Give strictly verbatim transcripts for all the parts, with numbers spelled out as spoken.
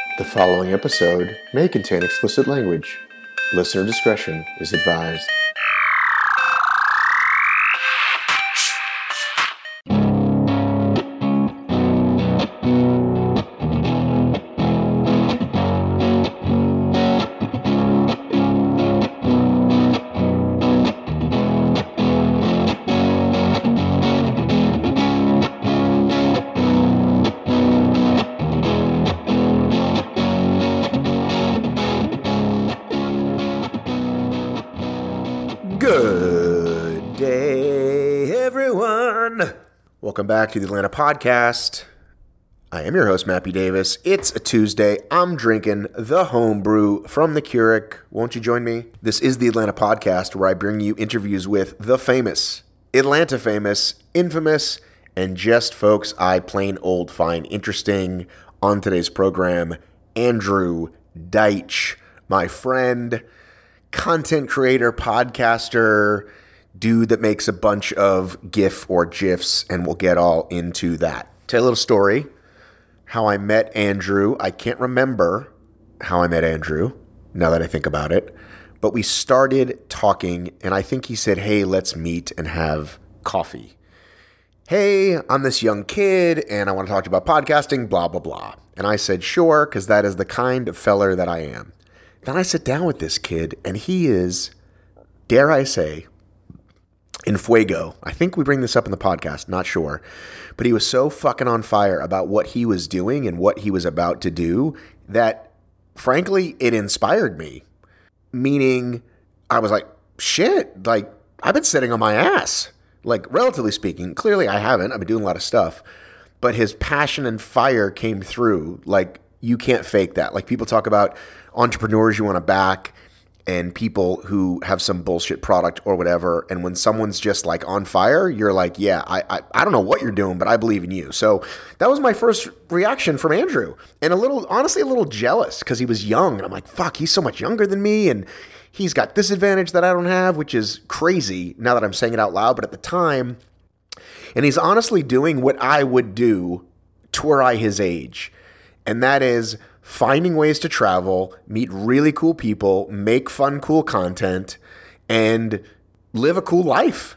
The following episode may contain explicit language. Listener discretion is advised. Good day, everyone. Welcome back to the Atlanta Podcast. I am your host, Mappy Davis. It's a Tuesday. I'm drinking the homebrew from the Keurig. Won't you join me? This is the Atlanta Podcast, where I bring you interviews with the famous, Atlanta famous, infamous, and just folks I plain old find interesting. On today's program, Andrew Deitch, my friend, content creator, podcaster, dude that makes a bunch of GIF or GIFs, and we'll get all into that. Tell you a little story, how I met Andrew. I can't remember how I met Andrew, now that I think about it, but we started talking, and I think he said, hey, let's meet and have coffee. Hey, I'm this young kid, and I want to talk to you about podcasting, blah, blah, blah. And I said, sure, because that is the kind of feller that I am. Then I sit down with this kid, and he is, dare I say, in fuego. I think we bring this up in the podcast, not sure. But he was so fucking on fire about what he was doing and what he was about to do that, frankly, it inspired me. Meaning, I was like, shit, like, I've been sitting on my ass. Like, relatively speaking. Clearly, I haven't. I've been doing a lot of stuff. But his passion and fire came through. Like, you can't fake that. Like, people talk about entrepreneurs you want to back and people who have some bullshit product or whatever. And when someone's just like on fire, you're like, yeah, I, I I don't know what you're doing, but I believe in you. So that was my first reaction from Andrew. And a little, honestly, a little jealous because he was young. And I'm like, fuck, he's so much younger than me. And he's got this advantage that I don't have, which is crazy now that I'm saying it out loud. But at the time, and he's honestly doing what I would do were I his age. And that is finding ways to travel, meet really cool people, make fun, cool content, and live a cool life.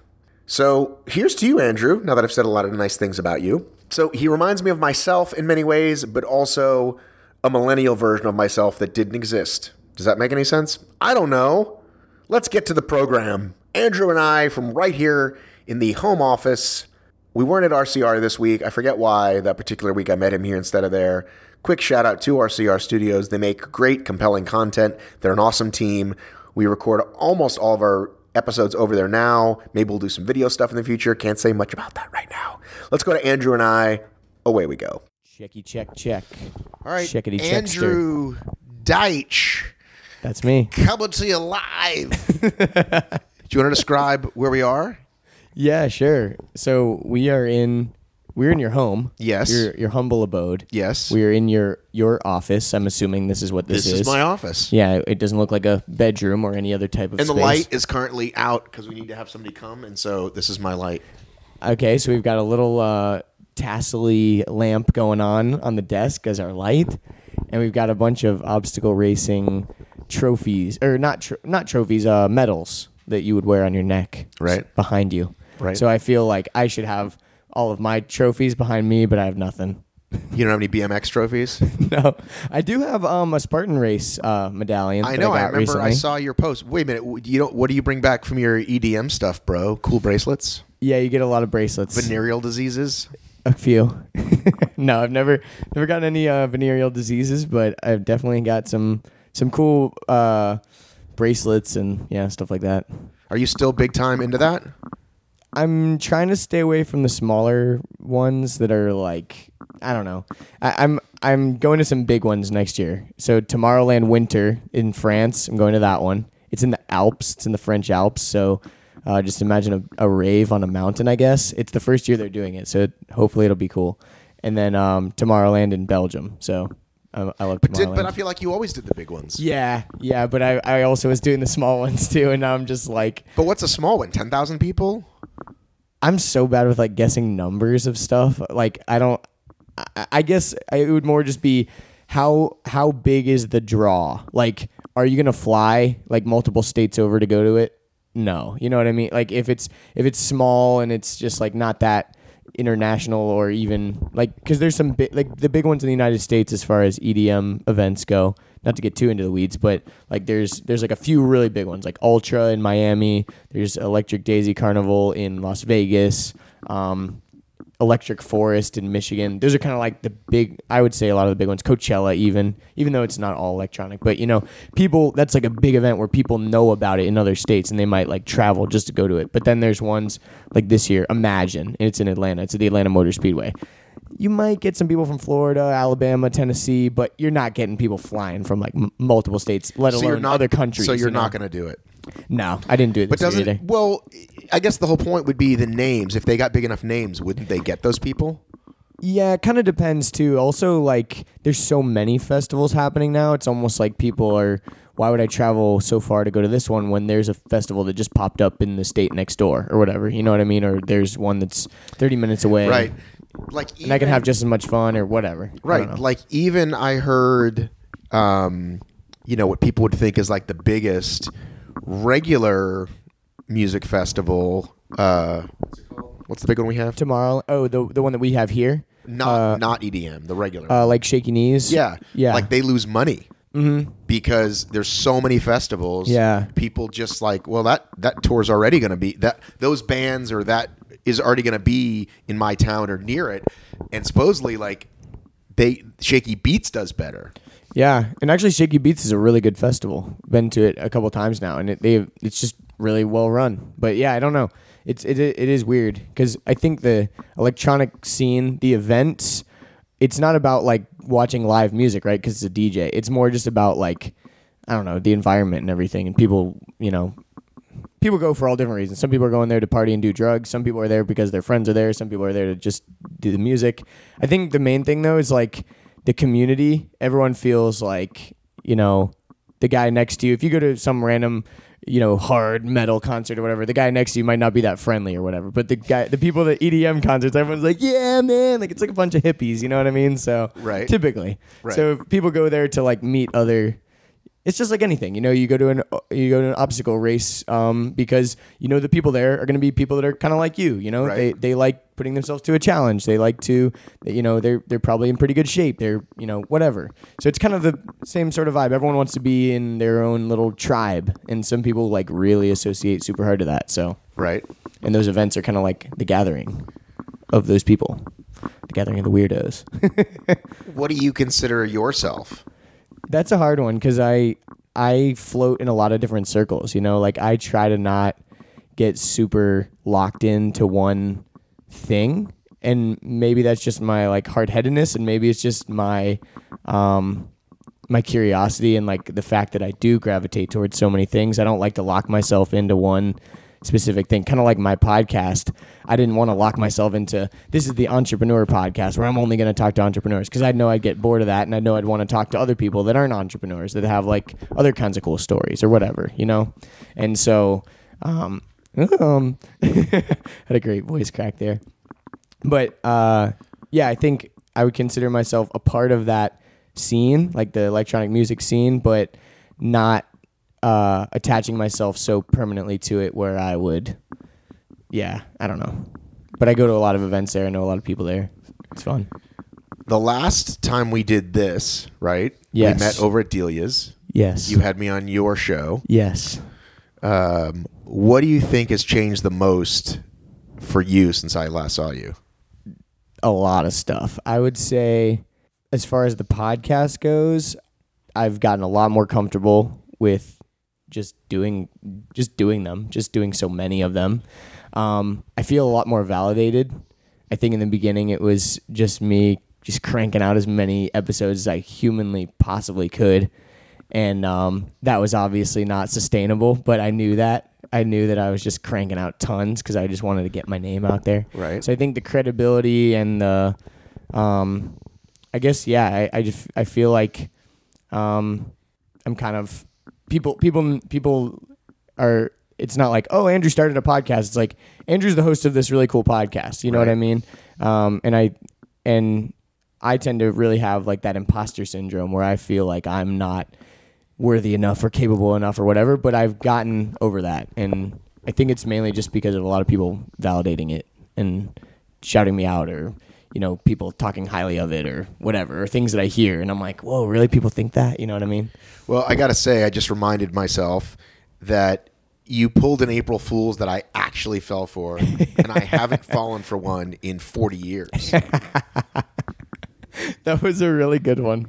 So here's to you, Andrew, now that I've said a lot of nice things about you. So he reminds me of myself in many ways, but also a millennial version of myself that didn't exist. Does that make any sense? I don't know. Let's get to the program. Andrew and I from right here in the home office. We weren't at R C R this week. I forget why. That particular week I met him here instead of there. Quick shout out to R C R Studios. They make great, compelling content. They're an awesome team. We record almost all of our episodes over there now. Maybe we'll do some video stuff in the future. Can't say much about that right now. Let's go to Andrew and I. Away we go. Checky, check, check. All right, Checkity, Andrew Deitch. That's me. Coming to you live. Do you want to describe where we are? Yeah, sure. So we are in, we're in your home. Yes. Your your humble abode. Yes. We are in your your office. I'm assuming this is what this, This is my office. Yeah, it doesn't look like a bedroom or any other type of And the space. light is currently out because we need to have somebody come, and so this is my light. Okay, so we've got a little uh, tassel-y lamp going on on the desk as our light, and we've got a bunch of obstacle racing trophies, or not tr- not trophies, uh, medals that you would wear on your neck, Right. behind you. Right. So I feel like I should have all of my trophies behind me, but I have nothing. You don't have any B M X trophies? No, I do have um, a Spartan race uh, medallion. I that know. I, I, got remember. recently. I saw your post. Wait a minute. You don't. What do you bring back from your E D M stuff, bro? Cool bracelets. Yeah, you get a lot of bracelets. Venereal diseases. A few. No, I've never never gotten any uh, venereal diseases, but I've definitely got some some cool uh, bracelets and yeah, stuff like that. Are you still big time into that? I'm trying to stay away from the smaller ones that are like, I don't know. I, I'm I'm going to some big ones next year. So Tomorrowland Winter in France, I'm going to that one. It's in the Alps. It's in the French Alps. So uh, just imagine a, a rave on a mountain, I guess. It's the first year they're doing it, so it, hopefully it'll be cool. And then um, Tomorrowland in Belgium. So I, I love But, did, Tomorrowland. but I feel like you always did the big ones. Yeah, yeah, but I, I also was doing the small ones too, and now I'm just like... But what's a small one? ten thousand people? I'm so bad with like guessing numbers of stuff. Like I don't... I, I guess it would more just be how how big is the draw? Like, are you gonna fly like multiple states over to go to it? No, you know what I mean. Like if it's if it's small and it's just like not that international or even like because there's some big like the big ones in the United States as far as E D M events go. Not to get too into the weeds, but like there's there's like a few really big ones like Ultra in Miami. There's Electric Daisy Carnival in Las Vegas. Um, Electric Forest in Michigan. Those are kind of like the big, I would say a lot of the big ones. Coachella even, even though it's not all electronic. But, you know, people, that's like a big event where people know about it in other states and they might like travel just to go to it. But then there's ones like this year, Imagine, and it's in Atlanta. It's at the Atlanta Motor Speedway. You might get some people from Florida, Alabama, Tennessee, but you're not getting people flying from like m- multiple states, let So alone you're not, other countries. So you're you know? not going to do it. No, I didn't do it this But doesn't year either. well? I guess the whole point would be the names. If they got big enough names, wouldn't they get those people? Yeah, it kind of depends too. Also, like, there's so many festivals happening now. It's almost like people are, why would I travel so far to go to this one when there's a festival that just popped up in the state next door or whatever? You know what I mean? Or there's one that's thirty minutes away. Right. Like, even, And I can have just as much fun or whatever. I right. don't know. Like even I heard, um, you know, what people would think is like the biggest regular music festival. Uh, what's the big one we have? Tomorrow, oh, the the one that we have here, Not uh, not E D M, the regular. uh, like Shaky Knees. yeah, yeah. Like they lose money Mm-hmm. because there's so many festivals. Yeah. people just like, well, that that tour's already going to be that those bands or that is already going to be in my town or near it, and supposedly like they Shaky Beats does better. Yeah, and actually, Shaky Beats is a really good festival. Been to it a couple times now, and it they it's just really well run. But yeah, I don't know. It's it it is weird because I think the electronic scene, the events, it's not about like watching live music, right? Because it's a D J. It's more just about like I don't know the environment and everything, and people, you know. People go for all different reasons. Some people are going there to party and do drugs. Some people are there because their friends are there. Some people are there to just do the music. I think the main thing, though, is like the community. Everyone feels like, you know, the guy next to you. If you go to some random, you know, hard metal concert or whatever, the guy next to you might not be that friendly or whatever. But the guy, the people at E D M concerts, everyone's like, yeah, man. Like, it's like a bunch of hippies. You know what I mean? So, Right. typically. Right. So, people go there to, like, meet other... It's just like anything, you know. You go to an you go to an obstacle race um, because you know the people there are going to be people that are kind of like you. You know, Right. they they like putting themselves to a challenge. They like to, you know, they're they're probably in pretty good shape. They're you know whatever. So it's kind of the same sort of vibe. Everyone wants to be in their own little tribe, and some people like really associate super hard to that. So Right. and those events are kind of like the gathering of those people, the gathering of the weirdos. What do you consider yourself? That's a hard one because I I float in a lot of different circles. You know, like I try to not get super locked into one thing, and maybe that's just my like hard headedness, and maybe it's just my um my curiosity and like the fact that I do gravitate towards so many things. I don't like to lock myself into one specific thing, kind of like my podcast. I didn't want to lock myself into this is the entrepreneur podcast where I'm only going to talk to entrepreneurs because I know I'd get bored of that, and I know I'd want to talk to other people that aren't entrepreneurs that have like other kinds of cool stories or whatever, you know. And so um um had a great voice crack there. But uh yeah, I think I would consider myself a part of that scene, like the electronic music scene, but not Uh, attaching myself so permanently to it where I would, yeah, I don't know. But I go to a lot of events there. I know a lot of people there. It's fun. The last time we did this, right? Yes. We met over at Delia's. Yes. You had me on your show. Yes. Um, what do you think has changed the most for you since I last saw you? A lot of stuff. I would say, as far as the podcast goes, I've gotten a lot more comfortable with just doing just doing them, just doing so many of them. Um, I feel a lot more validated. I think in the beginning it was just me just cranking out as many episodes as I humanly possibly could. And um, that was obviously not sustainable, but I knew that. I knew that I was just cranking out tons because I just wanted to get my name out there. Right. So I think the credibility and the, um, I guess, yeah, I, I just I feel like um, I'm kind of... People, people, people are. It's not like, oh, Andrew started a podcast. It's like Andrew's the host of this really cool podcast. You know Right. what I mean? Um, and I, and I tend to really have like that imposter syndrome where I feel like I'm not worthy enough or capable enough or whatever, but I've gotten over that. And I think it's mainly just because of a lot of people validating it and shouting me out, or, you know, people talking highly of it or whatever, or things that I hear. And I'm like, whoa, really? People think that? You know what I mean? Well, I got to say, I just reminded myself that you pulled an April Fool's that I actually fell for, and I haven't fallen for one in forty years. That was a really good one.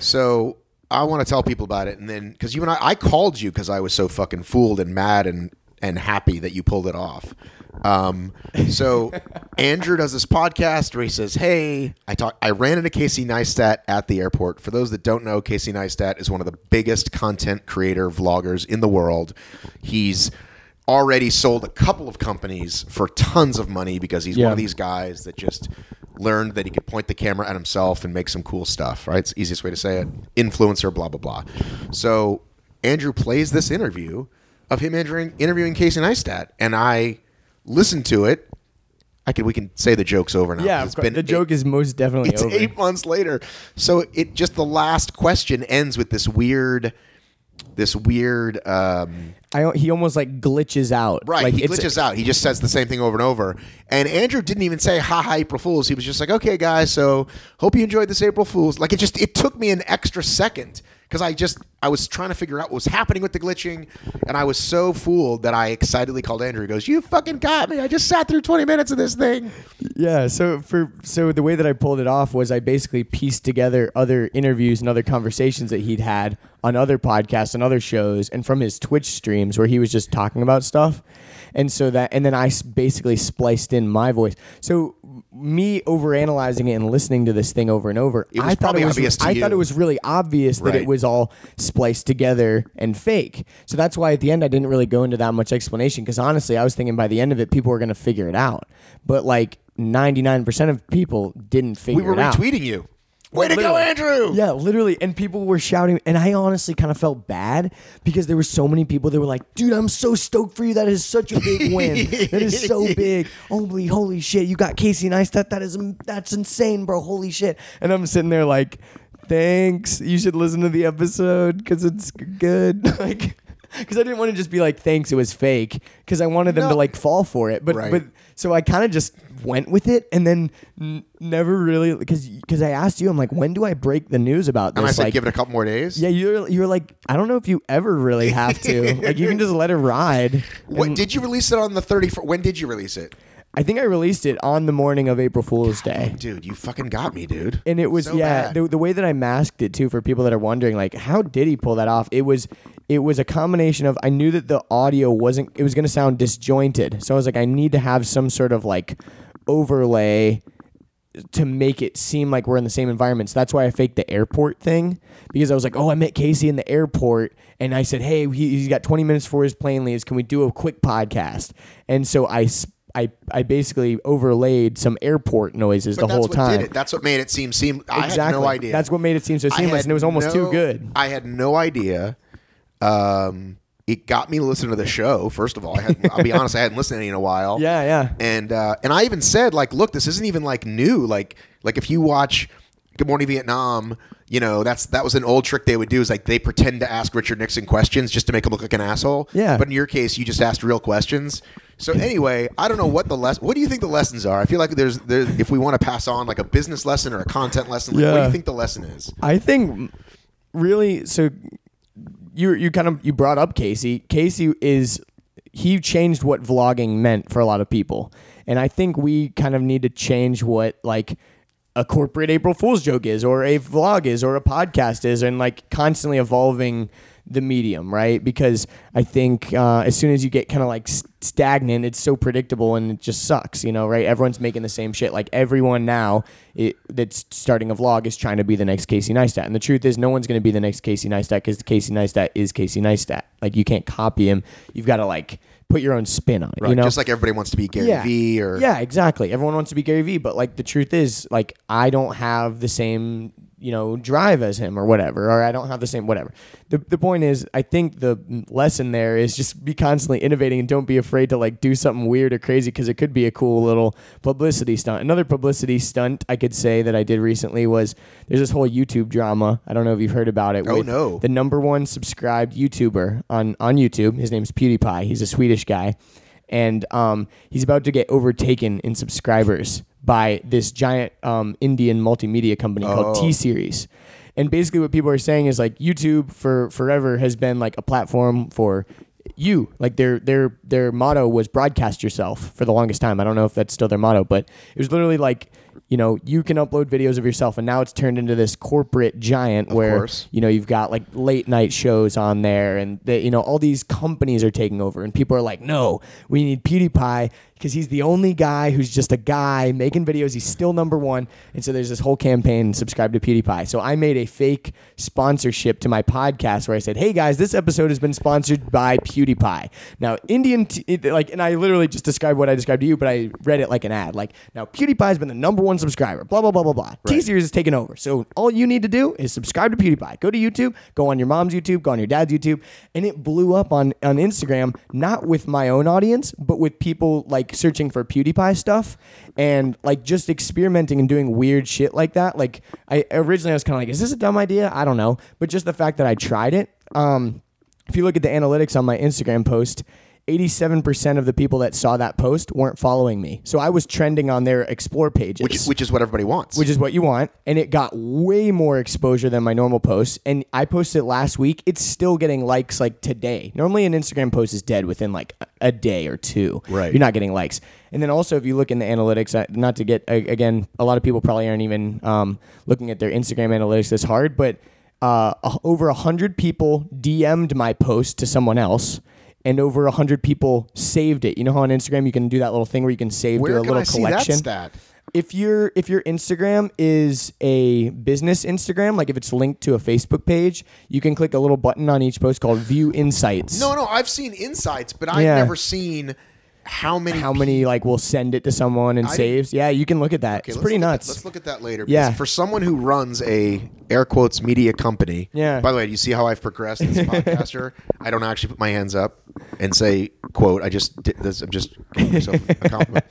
So I want to tell people about it, and then because you and I, I called you because I was so fucking fooled and mad and and happy that you pulled it off. Um, so Andrew does this podcast where he says, "Hey, I talk. I ran into Casey Neistat at the airport. For those that don't know, Casey Neistat is one of the biggest content creator vloggers in the world. He's already sold a couple of companies for tons of money because he's Yeah. one of these guys that just learned that he could point the camera at himself and make some cool stuff. Right? It's the easiest way to say it. Influencer, blah blah blah. So Andrew plays this interview of him interviewing, interviewing Casey Neistat, and I listened to it. I can we can say the joke's over now. Yeah, It's of course. been the joke eight, is most definitely it's over. eight months later. So it just the last question ends with this weird, this weird. Um, I, he almost like glitches out. right, Like he it's- glitches out. He just says the same thing over and over. And Andrew didn't even say "Ha ha April Fools." He was just like, "Okay, guys, so hope you enjoyed this April Fools." Like it just it took me an extra second. Because I just, I was trying to figure out what was happening with the glitching, and I was so fooled that I excitedly called Andrew. He goes, "You fucking got me. I just sat through twenty minutes of this thing." Yeah, so for so the way that I pulled it off was I basically pieced together other interviews and other conversations that he'd had on other podcasts and other shows, and from his Twitch streams where he was just talking about stuff. And so that, and then I s- basically spliced in my voice. So me overanalyzing it and listening to this thing over and over, It was I thought probably it was obvious to I you. thought it was really obvious that Right. it was all spliced together and fake. So that's why at the end I didn't really go into that much explanation, because honestly I was thinking by the end of it people were going to figure it out. But like ninety-nine percent of people didn't figure We were it out. retweeting you. Way to go, Literally. Andrew! Yeah, literally. And people were shouting. And I honestly kind of felt bad because there were so many people that were like, dude, I'm so stoked for you. That is such a big win. That is so big. Holy, holy shit. You got Casey Neistat. That is, that's insane, bro. Holy shit. And I'm sitting there like, thanks. You should listen to the episode because it's good. Like, because I didn't want to just be like, thanks, it was fake. Because I wanted them No. to like fall for it. But, Right. but so I kind of just went with it and then n- never really, because because I asked you, I'm like, when do I break the news about this? And I said, like, give it a couple more days. yeah, you're you're like, I don't know if you ever really have to. Like, you can just let it ride. What, And did you release it on the thirty-first? When did you release it? I think I released it on the morning of April Fool's Day. Dude, you fucking got me, dude. And it was So yeah, bad. the, the way that I masked it too, for people that are wondering, like, how did he pull that off? It was it was a combination of, I knew that the audio wasn't, it was going to sound disjointed, so I was like, I need to have some sort of like overlay to make it seem like we're in the same environment. So that's why I faked the airport thing, because I was like, oh, I met Casey in the airport, and I said, hey, he, he's got twenty minutes before his plane leaves. Can we do a quick podcast? And so I. s- I, I basically overlaid some airport noises But the that's whole what time. did it. That's what made it seem seem. I Exactly. had no idea. That's what made it seem so I seamless, had and it was almost no- too good. I had no idea. Um, it got me to listen to the show. First of all, I had, I'll be honest, I hadn't listened to any in a while. Yeah, yeah. And uh, and I even said, like, look, this isn't even like new. Like like if you watch Good Morning Vietnam, you know, that's that was an old trick they would do, is like they pretend to ask Richard Nixon questions just to make him look like an asshole. Yeah. But in your case, you just asked real questions. So anyway, I don't know what the less. What do you think the lessons are? I feel like there's there. If we want to pass on like a business lesson or a content lesson, like, what do Yeah. you think the lesson is? I think really, so you you kind of you brought up Casey. Casey is he changed what vlogging meant for a lot of people, and I think we kind of need to change what like a corporate April Fool's joke is, or a vlog is, or a podcast is, and like constantly evolving the medium, right? Because I think uh, as soon as you get kind of like st- stagnant, it's so predictable and it just sucks, you know, right? Everyone's making the same shit. Like everyone now it, that's starting a vlog is trying to be the next Casey Neistat. And the truth is no one's going to be the next Casey Neistat, because Casey Neistat is Casey Neistat. Like you can't copy him. You've got to like put your own spin on it, Right. you know? Just like everybody wants to be Gary yeah. Vee or Yeah, exactly. Everyone wants to be Gary Vee, but like the truth is like I don't have the same you know, drive as him or whatever, or I don't have the same whatever. The the point is, I think the lesson there is just be constantly innovating and don't be afraid to like do something weird or crazy because it could be a cool little publicity stunt. Another publicity stunt I could say that I did recently was there's this whole YouTube drama. I don't know if you've heard about it. Oh, with no. The number one subscribed YouTuber on, on YouTube. His name's PewDiePie. He's a Swedish guy. And um, he's about to get overtaken in subscribers by this giant um, Indian multimedia company called Oh. T-Series. And basically what people are saying is like YouTube for forever has been like a platform for you. Like their their their motto was broadcast yourself for the longest time. I don't know if that's still their motto, but it was literally like, you know, you can upload videos of yourself, and now it's turned into this corporate giant Of where, course. you know, you've got like late night shows on there, and they, you know, all these companies are taking over, and people are like, no, we need PewDiePie because he's the only guy who's just a guy making videos. He's still number one. And so there's this whole campaign, subscribe to PewDiePie. So I made a fake sponsorship to my podcast where I said, hey guys, this episode has been sponsored by PewDiePie. Now, Indian, t- it, like, and I literally just described what I described to you, but I read it like an ad. Like, now PewDiePie's been the number one subscriber, blah, blah, blah, blah, blah. T-Series is taking over. So all you need to do is subscribe to PewDiePie. Go to YouTube, go on your mom's YouTube, go on your dad's YouTube. And it blew up on, on Instagram, not with my own audience, but with people like searching for PewDiePie stuff and like just experimenting and doing weird shit like that. Like I originally I was kind of like, is this a dumb idea? I don't know. But just the fact that I tried it. Um, if you look at the analytics on my Instagram post, eighty-seven percent of the people that saw that post weren't following me. So I was trending on their explore pages. Which, which is what everybody wants. Which is what you want. And it got way more exposure than my normal posts. And I posted it last week. It's still getting likes like today. Normally an Instagram post is dead within like a day or two. Right. You're not getting likes. And then also if you look in the analytics, uh, not to get, uh, again, a lot of people probably aren't even um, looking at their Instagram analytics this hard, but uh, over one hundred people D M'd my post to someone else. And over one hundred people saved it. You know how on Instagram you can do that little thing where you can save Where to a can little I see collection? that stat? If your if your Instagram is a business Instagram, like if it's linked to a Facebook page, you can click a little button on each post called View Insights. No, no, I've seen insights, but I've Yeah. never seen how many. How many like will send it to someone and I saves? Yeah, you can look at that. Okay, it's let's pretty look at- nuts. let's look at that later. Yeah. because for someone who runs a air quotes media company. Yeah. By the way, do you see how I've progressed as a podcaster? I don't actually put my hands up and say quote. I just did this. I'm just giving myself a compliment.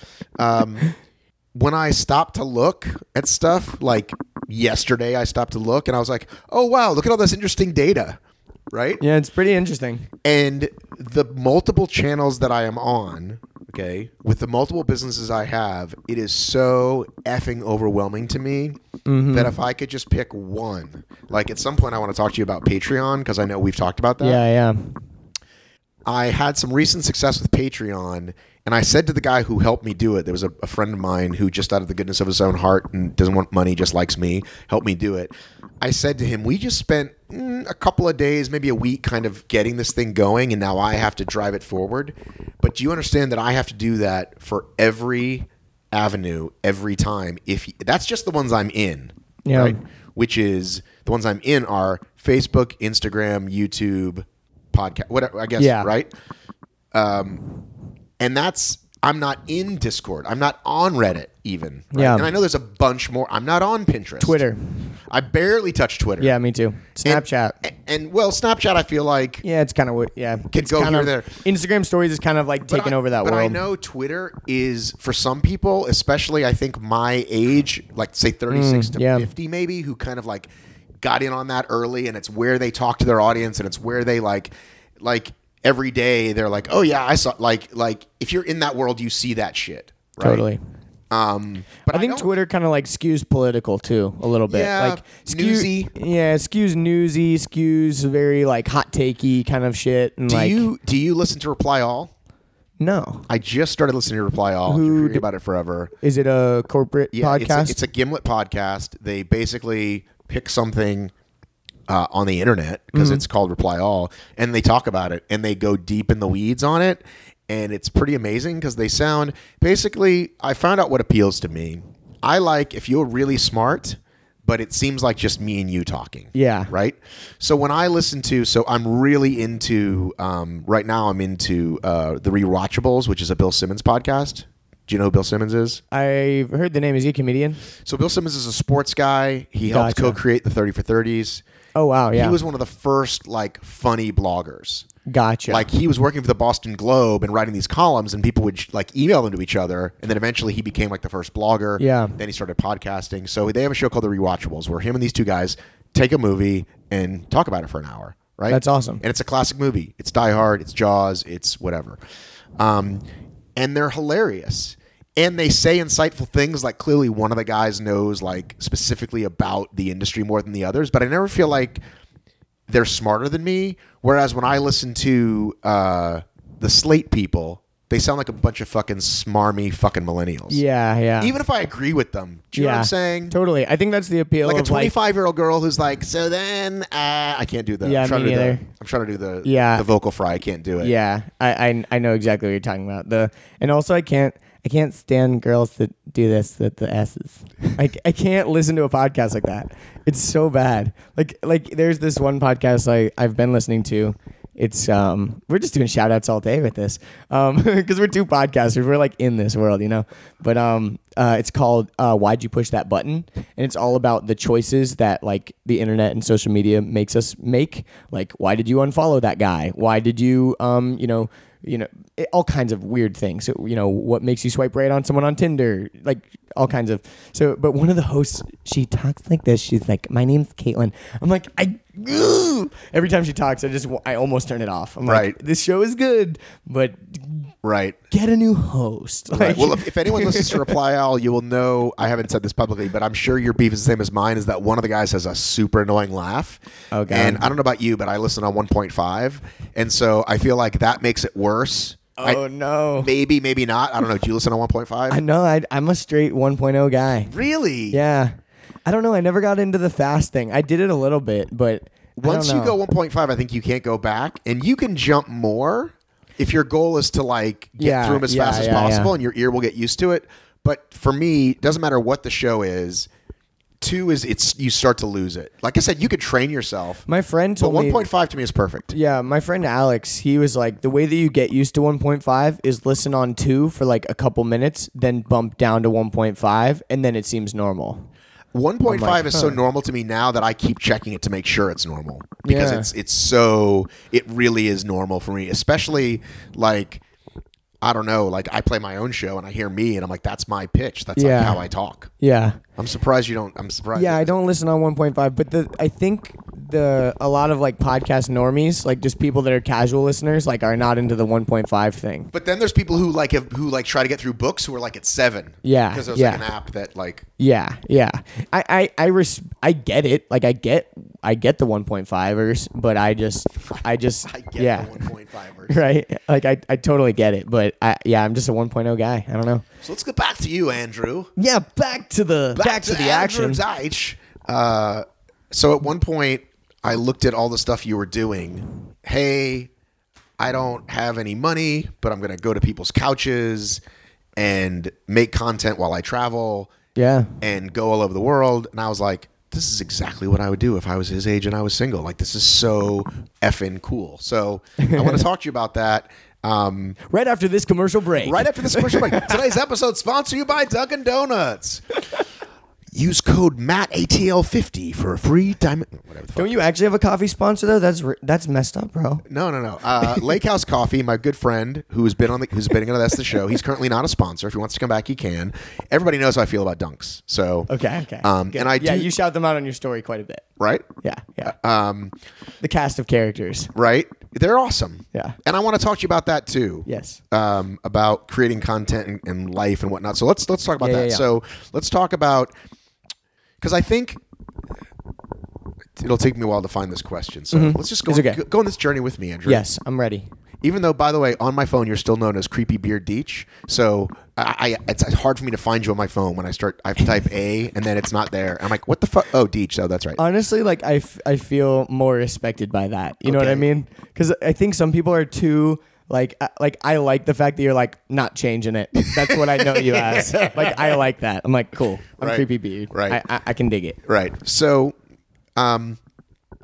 Um, when I stopped to look at stuff, like yesterday, I stopped to look and I was like, oh wow, look at all this interesting data, right? Yeah, it's pretty interesting. And the multiple channels that I am on, okay, with the multiple businesses I have, it is so effing overwhelming to me Mm-hmm. that if I could just pick one, like at some point I want to talk to you about Patreon because I know we've talked about that. Yeah, yeah. I had some recent success with Patreon, and I said to the guy who helped me do it, there was a, a friend of mine who just out of the goodness of his own heart and doesn't want money, just likes me, helped me do it. I said to him, we just spent mm, a couple of days, maybe a week kind of getting this thing going, and now I have to drive it forward. But do you understand that I have to do that for every avenue, every time? If that's just the ones I'm in, Yeah. right? Which is the ones I'm in are Facebook, Instagram, YouTube, podcast, whatever, I guess, Yeah. right? Um, and that's, I'm not in Discord. I'm not on Reddit even. Right? Yeah. And I know there's a bunch more. I'm not on Pinterest. Twitter. I barely touch Twitter. Yeah, me too. Snapchat. And, and well, Snapchat, I feel like, yeah, it's kind of what. Yeah, Could it's go kind here of, or there. Instagram stories is kind of like but taking I- over that but world. I know Twitter is, for some people, especially I think my age, like say thirty-six Mm, to yeah. fifty maybe, who kind of like got in on that early, and it's where they talk to their audience, and it's where they like, like every day they're like, oh yeah, I saw, like, like if you're in that world, you see that shit. Right? Totally. Um, but I think don't- Twitter kind of like skews political too a little bit. Yeah, like skew, newsy. Yeah, skews newsy, skews very like hot takey kind of shit. And Do like, you do you listen to Reply All? no, I just started listening to Reply All. Who I've been hearing d- about it forever. is it a corporate Yeah, it's a- podcast? It's a, Gimlet podcast. They basically pick something uh, on the internet because Mm-hmm. it's called Reply All, and they talk about it and they go deep in the weeds on it, and it's pretty amazing because they sound basically. I found out what appeals to me. I like if you're really smart, but it seems like just me and you talking. Yeah. Right. So when I listen to, so I'm really into. Um, right now, I'm into uh, the Rewatchables, which is a Bill Simmons podcast. Do you know who Bill Simmons is? I've heard the name. Is he a comedian? So Bill Simmons is a sports guy. He helped Gotcha. co-create the thirty for thirties. Oh, wow. Yeah. He was one of the first like funny bloggers. Gotcha. Like he was working for the Boston Globe and writing these columns, and people would like email them to each other. And then eventually he became like the first blogger. Yeah. Then he started podcasting. So they have a show called The Rewatchables, where him and these two guys take a movie and talk about it for an hour. Right. That's awesome. And it's a classic movie. It's Die Hard. It's Jaws. It's whatever. Um, and they're hilarious. And they say insightful things. Like clearly one of the guys knows like specifically about the industry more than the others. But I never feel like they're smarter than me. Whereas when I listen to uh, the Slate people, they sound like a bunch of fucking smarmy fucking millennials. Yeah, yeah. Even if I agree with them. Do you yeah, know what I'm saying? Totally. I think that's the appeal Like a of like twenty-five-year-old girl who's like, so then uh, I can't do the. Yeah, I'm trying me to do the, neither. I'm trying to do the Yeah. the vocal fry. I can't do it. Yeah, I, I I know exactly what you're talking about. The and also I can't I can't stand girls that do this with the S's. I, I can't listen to a podcast like that. It's so bad. Like like there's this one podcast I I've been listening to. It's um we're just doing shout outs all day with this. Um because we're two podcasters. We're like in this world, you know. But um uh it's called uh Why'd You Push That Button? And it's all about the choices that like the internet and social media makes us make. Like why did you unfollow that guy? Why did you um you know you know, it, all kinds of weird things. So, you know, what makes you swipe right on someone on Tinder? Like all kinds of. So, but one of the hosts, she talks like this. She's like, "My name's Caitlin." I'm like, I. Ugh! Every time she talks, I just, I almost turn it off. I'm Right. like, this show is good, but Right. get a new host. Right. Like- Well, if, if anyone listens to Reply All, you will know. I haven't said this publicly, but I'm sure your beef is the same as mine. Is that one of the guys has a super annoying laugh? Oh, God. And I don't know about you, but I listen on one point five, and so I feel like that makes it worse. oh I, no. Maybe, maybe not. I don't know. Do you listen on one point five? I know. I, I'm a straight one point oh guy. Really? Yeah. I don't know. I never got into the fast thing. I did it a little bit, but I Once don't you know. go one point five, I think you can't go back, and you can jump more if your goal is to like get Yeah, through them as yeah, fast as yeah, possible, yeah. and your ear will get used to it. But for me, it doesn't matter what the show is. Two is it's you start to lose it. Like I said, you could train yourself. My friend But told me one point five to me is perfect. Yeah, my friend Alex, he was like, the way that you get used to one point five is listen on two for like a couple minutes, then bump down to one point five, and then it seems normal. one point five I'm like, is so huh. normal to me now that I keep checking it to make sure it's normal because Yeah. it's it's so it really is normal for me, especially like I don't know, like I play my own show and I hear me and I'm like, that's my pitch. That's Yeah. like how I talk. Yeah. I'm surprised you don't. I'm surprised. Yeah, I don't listen on one point five, but the I think the a lot of like podcast normies, like just people that are casual listeners, like are not into the one point five thing. But then there's people who like have, who like try to get through books who are like at seven. Yeah, because there's yeah. like an app that like Yeah, yeah. I I I, res- I get it. Like I get I get the one point fivers, but I just I just I get yeah. the one point five. Right? Like I I totally get it, but I yeah, I'm just a one point oh guy. I don't know. So let's get back to you, Andrew. Yeah, back to the back, to, the Andrew action. Deitch. Uh, so at one point, I looked at all the stuff you were doing. Hey, I don't have any money, but I'm going to go to people's couches and make content while I travel Yeah. and go all over the world. And I was like, this is exactly what I would do if I was his age and I was single. Like, this is so effing cool. So I want to talk to you about that. Um, Right after this commercial break. Right after this commercial break. Today's episode sponsored you by Dunkin' Donuts. Use code Matt A T L fifty for a free diamond. Whatever the fuck. Don't you actually have a coffee sponsor though? That's ri- that's messed up, bro. No, no, no. Uh, Lake House Coffee, my good friend who's been on the who's been on the, the show. He's currently not a sponsor. If he wants to come back, he can. Everybody knows how I feel about dunks. So Okay, okay. Um, Good. and I yeah, do- you shout them out on your story quite a bit. right, Yeah, yeah. um, The cast of characters. right. They're awesome. Yeah. And I want to talk to you about that too. Yes. Um, about creating content and, and life and whatnot. So let's let's talk about Yeah, that. yeah, yeah. So let's talk about because I think it'll take me a while to find this question. So let's just go, Mm-hmm. It's okay. go go on this journey with me, Andrew. Yes, I'm ready. Even though, by the way, on my phone you're still known as Creepy Beard Deitch, so I, I it's hard for me to find you on my phone when I start. I have to type A and then it's not there. I'm like, what the fuck? Oh, Deitch. Oh, that's right. Honestly, like I, f- I feel more respected by that. You know what I Okay. mean? Because I think some people are too like uh, like I like the fact that you're like not changing it. That's what I know you as. Like I like that. I'm like cool. I'm Right. creepy beard. Right. I, I, I can dig it. Right. So, um,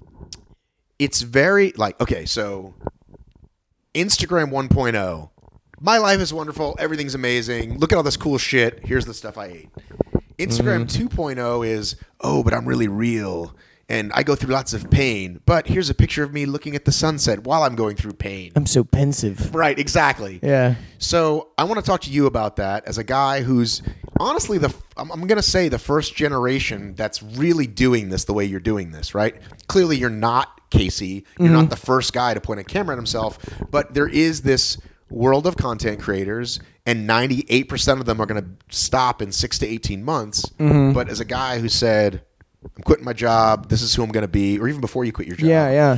it's very like okay. So, Instagram one point oh my life is wonderful. Everything's amazing. Look at all this cool shit. Here's the stuff I ate. Instagram Mm-hmm. 2.0 is, oh, but I'm really real. And I go through lots of pain. But here's a picture of me looking at the sunset while I'm going through pain. I'm so pensive. Right, exactly. Yeah. So I want to talk to you about that as a guy who's honestly the I'm, I'm going to say the first generation that's really doing this the way you're doing this, right? Clearly you're not Casey. You're not the first guy to point a camera at himself, but there is this world of content creators and ninety-eight percent of them are going to stop in six to eighteen months. But as a guy who said, I'm quitting my job, this is who I'm going to be, or even before you quit your job. Yeah, yeah.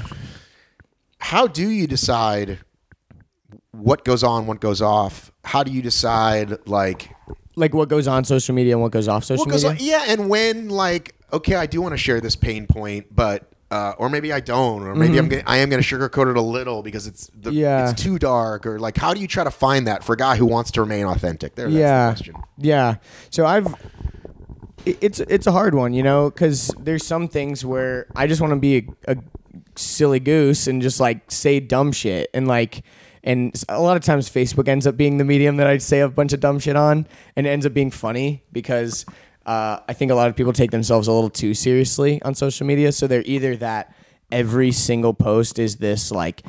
How do you decide what goes on, what goes off? How do you decide, like, Like what goes on social media and what goes off social what goes media? on? Yeah, and when, like, okay, I do want to share this pain point, but uh, or maybe I don't, or maybe I'm gonna, I am going to sugarcoat it a little because it's the, Yeah. it's too dark, or like, how do you try to find that for a guy who wants to remain authentic? There, that's yeah. the question. Yeah. So I've it- it's it's a hard one, you know, because there's some things where I just want to be a, a silly goose and just like say dumb shit and like. And a lot of times Facebook ends up being the medium that I say a bunch of dumb shit on, and it ends up being funny because uh, I think a lot of people take themselves a little too seriously on social media. So they're either that every single post is this like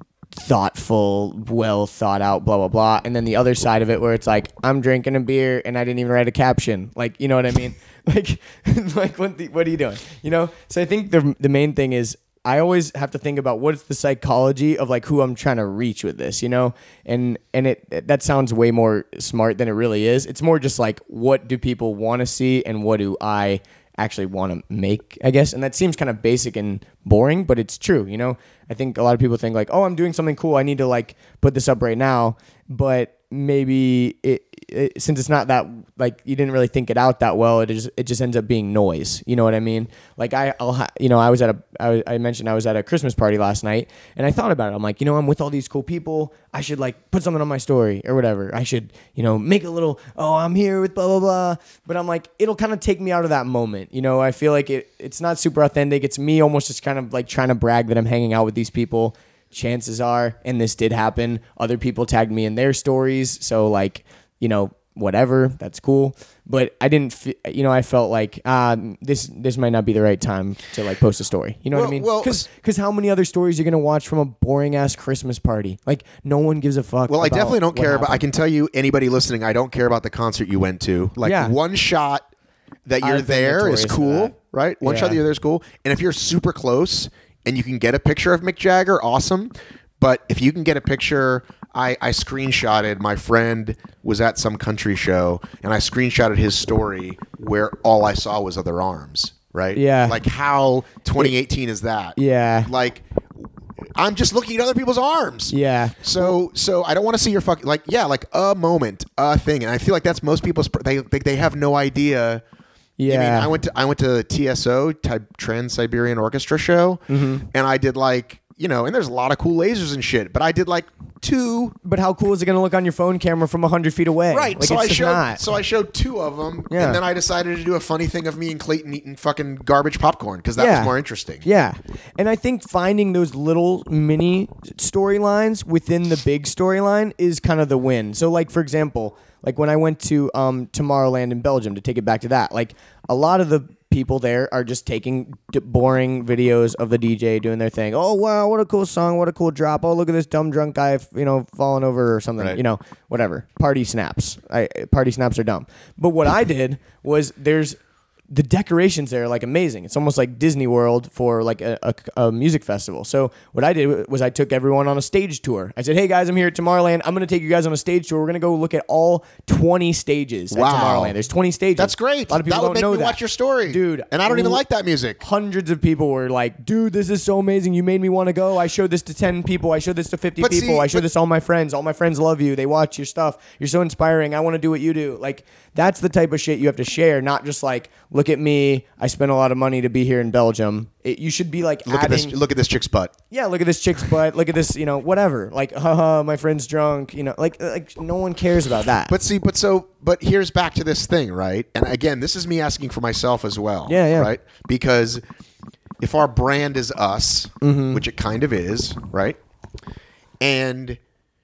thoughtful, well thought out, blah, blah, blah. And then the other side of it where it's like, I'm drinking a beer and I didn't even write a caption. Like, you know what I mean? Like, like what, the, what are you doing? You know? So I think the the main thing is I always have to think about what's the psychology of like who I'm trying to reach with this, you know? And and it that sounds way more smart than it really is. It's more just like, what do people want to see and what do I actually want to make, I guess. And that seems kind of basic and boring, but it's true, you know? I think a lot of people think like, oh, I'm doing something cool, I need to like put this up right now. But maybe it, it since it's not that, like, you didn't really think it out that well, it just it just ends up being noise. You know what I mean? Like I, I'll ha- you know, I was at a, I, I mentioned I was at a Christmas party last night, and I thought about it. I'm like, you know, I'm with all these cool people. I should like put something on my story or whatever. I should, you know, make a little, oh, I'm here with blah blah blah. But I'm like, it'll kind of take me out of that moment. You know, I feel like it, it's not super authentic. It's me almost just kind of like trying to brag that I'm hanging out with these people. Chances are, and this did happen, other people tagged me in their stories. So like, you know, whatever, that's cool. But I didn't, f- you know, I felt like uh, this this might not be the right time to like post a story. You know Well- what I mean? well, Because how many other stories you're gonna watch from a boring ass Christmas party? Like no one gives a fuck. Well, I about definitely don't what care about. I happened. can tell you, anybody listening, I don't care about the concert you went to. Like Yeah. one shot that you're I've been there notorious is for cool, that. right? One Yeah. shot that you're there is cool. And if you're super close and you can get a picture of Mick Jagger, awesome. But if you can get a picture, I, I screenshotted. My friend was at some country show, and I screenshotted his story where all I saw was other arms. Right? Yeah. Like how twenty eighteen is that? Yeah. Like I'm just looking at other people's arms. Yeah. So, so I don't want to see your fucking like, yeah, like a moment, a thing, and I feel like that's most people's. They they, they have no idea. Yeah. I mean, I went to I went to the T S O, Trans Siberian Orchestra show, Mm-hmm. and I did like, you know, and there's a lot of cool lasers and shit, but I did like two. But how cool is it gonna look on your phone camera from a hundred feet away? Right. Like, so it's I just showed not. so I showed two of them, Yeah. and then I decided to do a funny thing of me and Clayton eating fucking garbage popcorn because that Yeah. was more interesting. Yeah. And I think finding those little mini storylines within the big storyline is kind of the win. So like, for example, like when I went to um, Tomorrowland in Belgium, to take it back to that, like a lot of the people there are just taking d- boring videos of the D J doing their thing. Oh, wow, what a cool song. What a cool drop. Oh, look at this dumb drunk guy, f- you know, falling over or something, Right. you know, whatever. Party snaps. I, party snaps are dumb. But what I did was there's the decorations there are like amazing. It's almost like Disney World for like a, a, a music festival. So what I did was I took everyone on a stage tour. I said, hey guys, I'm here at Tomorrowland. I'm going to take you guys on a stage tour. We're going to go look at all twenty stages Wow. at Tomorrowland. There's twenty stages. That's great. A lot of people that would don't make know me that. watch your story, Dude. And I don't even l- like that music. Hundreds of people were like, dude, this is so amazing. You made me want to go. I showed this to ten people. I showed this to fifty But people. see, I showed but- this to all my friends. All my friends love you. They watch your stuff. You're so inspiring. I want to do what you do. Like, that's the type of shit you have to share, not just like, look at me. I spent a lot of money to be here in Belgium. It, you should be like Look at adding, this. Look at this chick's butt. yeah, look at this chick's butt. Look at this, you know, whatever. Like, haha, my friend's drunk. You know, like, like no one cares about that. But see, but so, but here's back to this thing, right? And again, this is me asking for myself as well. Yeah, yeah. Right? Because if our brand is us, Mm-hmm. which it kind of is, right? And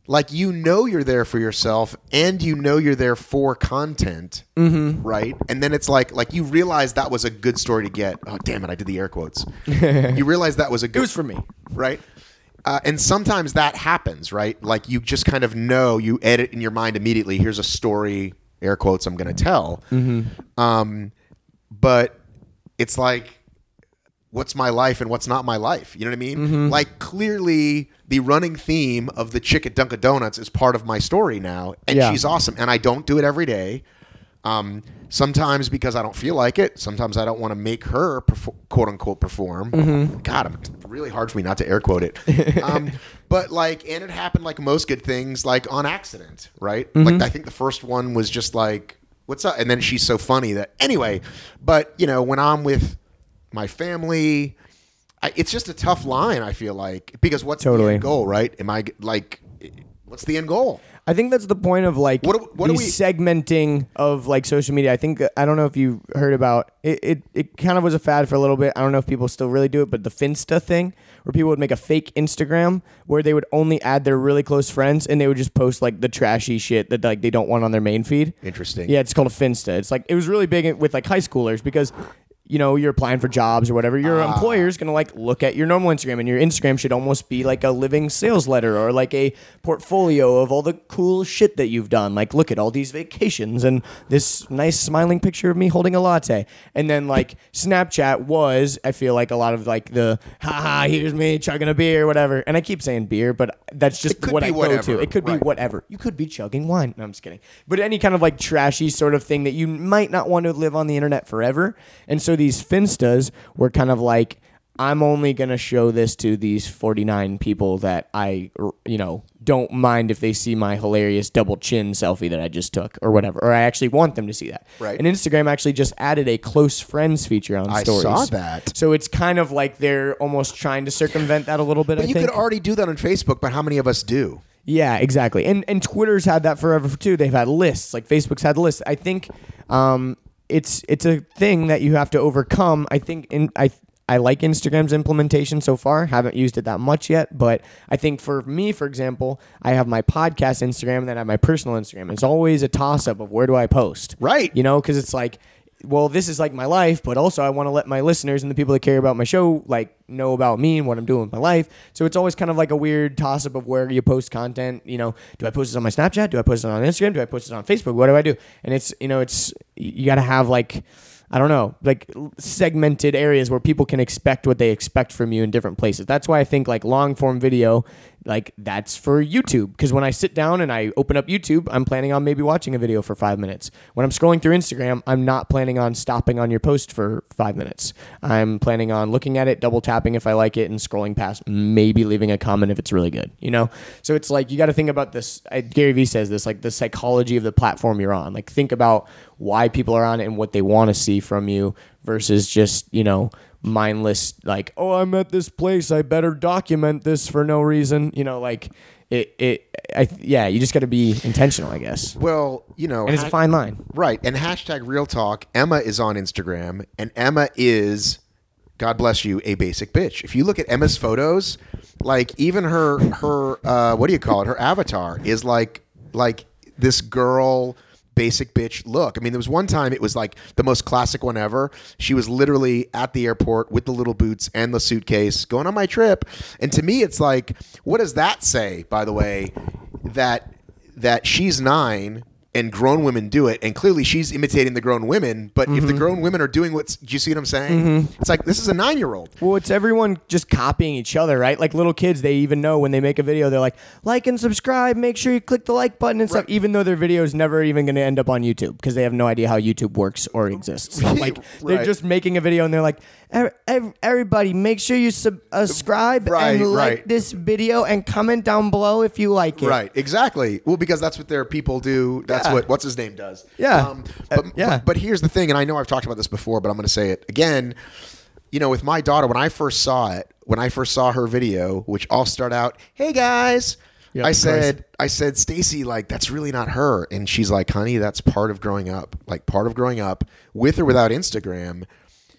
like you know you're there for yourself and you know you're there for content, mm-hmm. right? And then it's like like you realize that was a good story to get. Oh damn it! I did the air quotes. You realize that was a good. It was for me, right? Uh, and sometimes that happens, right? Like you just kind of know, you edit in your mind immediately. Here's a story, air quotes, I'm going to tell. Mm-hmm. Um, but it's like, what's my life and what's not my life? You know what I mean? Mm-hmm. Like clearly the running theme of the chick at Dunkin' Donuts is part of my story now. And yeah. she's awesome. And I don't do it every day. Um, sometimes because I don't feel like it. Sometimes I don't want to make her perfor- quote unquote perform. Mm-hmm. God, I'm, it's really hard for me not to air quote it. Um, but like, and it happened like most good things, like on accident, right? Mm-hmm. Like I think the first one was just like, what's up? And then she's so funny that anyway, but you know, when I'm with my family, I, it's just a tough line. I feel like, because what's totally. the end goal, right? Am I like, what's the end goal? I think that's the point of like what, what the we, segmenting of like social media. I think I don't know if you heard about it, it. It kind of was a fad for a little bit. I don't know if people still really do it, but the Finsta thing, where people would make a fake Instagram where they would only add their really close friends and they would just post like the trashy shit that like they don't want on their main feed. Interesting. Yeah, it's called a Finsta. It's like it was really big with like high schoolers because, you know, you're applying for jobs or whatever, your ah. employer's going to like look at your normal Instagram, and your Instagram should almost be like a living sales letter or like a portfolio of all the cool shit that you've done. Like, look at all these vacations and this nice smiling picture of me holding a latte. And then like Snapchat was, I feel like a lot of like the, haha, here's me chugging a beer or whatever. And I keep saying beer, but that's just what I whatever. go to. It could right. be whatever. You could be chugging wine. No, I'm just kidding. But any kind of like trashy sort of thing that you might not want to live on the internet forever. And so these Finstas were kind of like, I'm only going to show this to these forty-nine people that I, you know, don't mind if they see my hilarious double chin selfie that I just took or whatever, or I actually want them to see that. Right. And Instagram actually just added a close friends feature on I stories. I saw that. So it's kind of like they're almost trying to circumvent that a little bit, But I you think. could already do that on Facebook, but how many of us do? Yeah, exactly. And and Twitter's had that forever too. They've had lists. Like Facebook's had lists. I think um, it's it's a thing that you have to overcome. I think in I I like Instagram's implementation so far. Haven't used it that much yet, but I think for me, for example, I have my podcast Instagram and then I have my personal Instagram. It's always a toss up of where do I post? Right. You know, because it's like, well, this is like my life, but also I want to let my listeners and the people that care about my show like know about me and what I'm doing with my life. So it's always kind of like a weird toss up of where you post content. You know, do I post it on my Snapchat? Do I post it on Instagram? Do I post it on Facebook? What do I do? And it's, you know, it's, you got to have like, I don't know, like segmented areas where people can expect what they expect from you in different places. That's why I think like long form video, like that's for YouTube. Because when I sit down and I open up YouTube, I'm planning on maybe watching a video for five minutes. When I'm scrolling through Instagram, I'm not planning on stopping on your post for five minutes. I'm planning on looking at it, double tapping if I like it, and scrolling past, maybe leaving a comment if it's really good, you know? So it's like, you got to think about this. I, Gary Vee says this, like the psychology of the platform you're on. Like think about why people are on it and what they want to see from you versus just, you know, mindless, like, oh, I'm at this place, I better document this for no reason. You know, like it, it, I, yeah, you just got to be intentional, I guess. Well, you know, and it's ha- a fine line. Right. And hashtag real talk, Emma is on Instagram, and Emma is, God bless you, a basic bitch. If you look at Emma's photos, like even her, her, uh, what do you call it? Her avatar is like, like this girl, basic bitch look. I mean, there was one time it was like the most classic one ever. She was literally at the airport with the little boots and the suitcase going on my trip. And to me, it's like, what does that say, by the way, that that she's nine and grown women do it, and clearly she's imitating the grown women, but mm-hmm. if the grown women are doing what's, do you see what I'm saying? Mm-hmm. It's like, this is a nine-year-old. Well, it's everyone just copying each other, right? Like little kids, they even know when they make a video, they're like, like and subscribe, make sure you click the like button and stuff, right. Even though their video is never even going to end up on YouTube because they have no idea how YouTube works or exists. Like they're right. just making a video and they're like, everybody, make sure you subscribe right, and like right. this video and comment down below if you like it. Right, exactly. Well, because that's what their people do. That's yeah. what, what's his name does. Yeah. Um, but, uh, yeah. But, but here's the thing, and I know I've talked about this before, but I'm going to say it again. You know, with my daughter, when I first saw it, when I first saw her video, which all start out, hey guys, yep, I said, course. I said, Stacy, like, that's really not her. And she's like, honey, that's part of growing up. Like, part of growing up with or without Instagram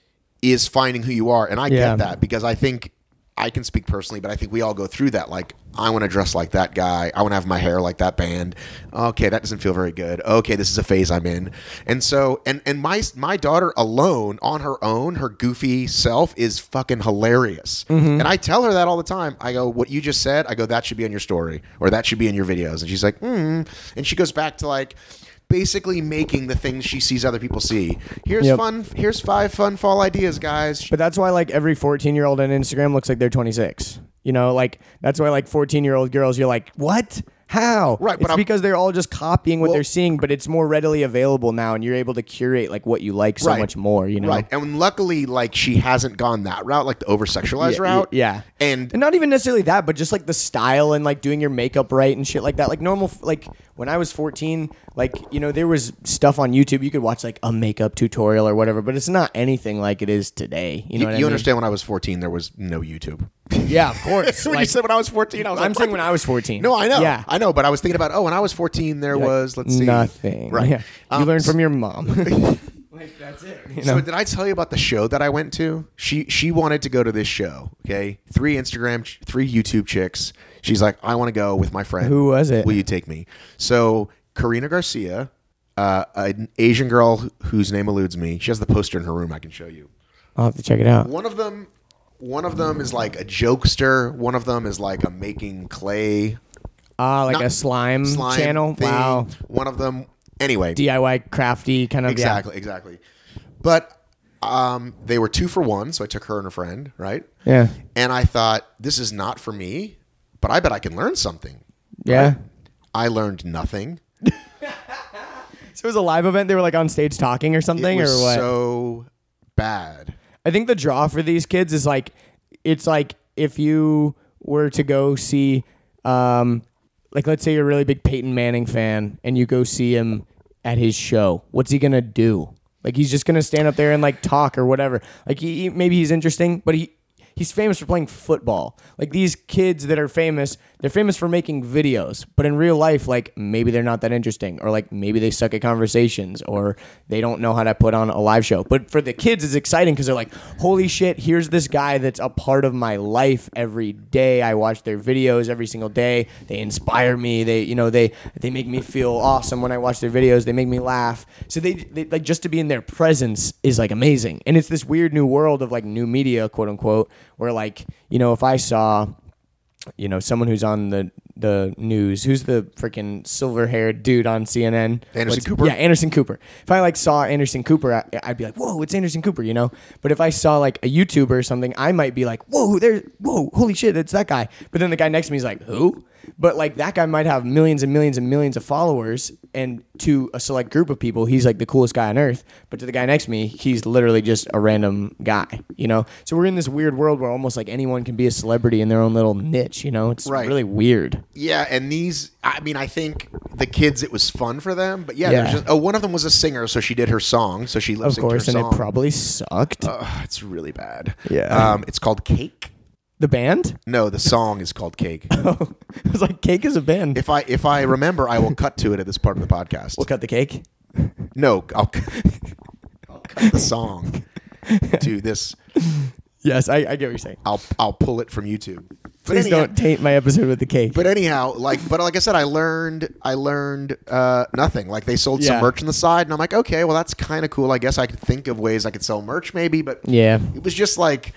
is finding who you are. And I yeah. get that because I think I can speak personally, but I think we all go through that. Like, I want to dress like that guy. I want to have my hair like that band. Okay, that doesn't feel very good. Okay, this is a phase I'm in. And so, and and my my daughter alone, on her own, her goofy self is fucking hilarious. Mm-hmm. And I tell her that all the time. I go, what you just said, I go, that should be on your story, or that should be in your videos. And she's like, hmm. And she goes back to like, basically making the things she sees other people see. Here's Yep. fun. Here's five fun fall ideas, guys. But that's why like every fourteen year old on Instagram looks like they're twenty-six. You know, like that's why like fourteen year old girls, you're like, what? How? Right, but it's I'm- because they're all just copying what Well- they're seeing, but it's more readily available now, and you're able to curate like what you like so Right. much more. You know, Right. And luckily, like, she hasn't gone that route, like the over sexualized Yeah, route. yeah. And And not even necessarily that, but just like the style and like doing your makeup right and shit like that. Like normal, like when I was fourteen, like, you know, there was stuff on YouTube. You could watch like a makeup tutorial or whatever, but it's not anything like it is today. You know you, what I you mean? understand when I was fourteen, there was no YouTube. Yeah, of course. when you Like, said when I was fourteen, I was I'm like, saying what? when I was fourteen. No, I know. Yeah. I know. But I was thinking about, oh, when I was fourteen, there Like, was, let's see. nothing. Right. Yeah. You Um, learned from your mom. Like that's it. You know? So did I tell you about the show that I went to? She she wanted to go to this show. Okay, three Instagram, ch- three YouTube chicks. She's like, I want to go with my friend. Who was it? Will you take me? So Karina Garcia, uh, an Asian girl wh- whose name eludes me. She has the poster in her room. I can show you. I'll have to check it out. One of them, one of them is like a jokester. One of them is like a making clay Ah, like Not- a slime, slime channel. thing. Wow. One of them, anyway. D I Y crafty kind of. Exactly, exactly. But um, they were two for one, so I took her and her friend, right? Yeah. And I thought, this is not for me, but I bet I can learn something. Yeah. Right? I learned nothing. So it was a live event. They were like on stage talking or something, It was or what? so bad. I think the draw for these kids is like, it's like if you were to go see, um, like let's say you're a really big Peyton Manning fan and you go see him at his show. What's he gonna do? Like he's just gonna stand up there and like talk or whatever. Like he, he- maybe he's interesting, but he he's famous for playing football. Like these kids that are famous, they're famous for making videos, but in real life, like maybe they're not that interesting, or like maybe they suck at conversations, or they don't know how to put on a live show. But for the kids, it's exciting because they're like, holy shit, here's this guy that's a part of my life every day. I watch their videos every single day. They inspire me. They, you know, they they make me feel awesome when I watch their videos. They make me laugh. So they, they like just to be in their presence is like amazing. And it's this weird new world of like new media, quote unquote, where like, you know, if I saw, you know, someone who's on the the news, who's the freaking silver haired dude on C N N? Anderson What's- Cooper? Yeah, Anderson Cooper. If I like saw Anderson Cooper, I, I'd be like, whoa, it's Anderson Cooper, you know? But if I saw like a YouTuber or something, I might be like, whoa, there, whoa, holy shit, it's that guy. But then the guy next to me is like, who? But like that guy might have millions and millions and millions of followers, and to a select group of people, he's like the coolest guy on earth. But to the guy next to me, he's literally just a random guy, you know? So we're in this weird world where almost like anyone can be a celebrity in their own little niche, you know? It's Right. really weird. Yeah, and these, I mean, I think the kids, it was fun for them. But yeah, Yeah. there's just, oh, one of them was a singer, so she did her song. So she lip Of synced course, her and song. it probably sucked. Ugh, it's really bad. Yeah. Um, it's called Cake. The band? No, the song is called Cake. Oh, it was like Cake is a band. If I if I remember, I will cut to it at this part of the podcast. We'll cut the cake. No, I'll, I'll cut the song to this. Yes, I, I get what you're saying. I'll I'll pull it from YouTube. But Please anyhow, don't taint my episode with the cake. But anyhow, like, but like I said, I learned, I learned uh, nothing. Like they sold some Yeah. merch on the side, and I'm like, okay, well, that's kind of cool. I guess I could think of ways I could sell merch, maybe. But yeah. it was just like,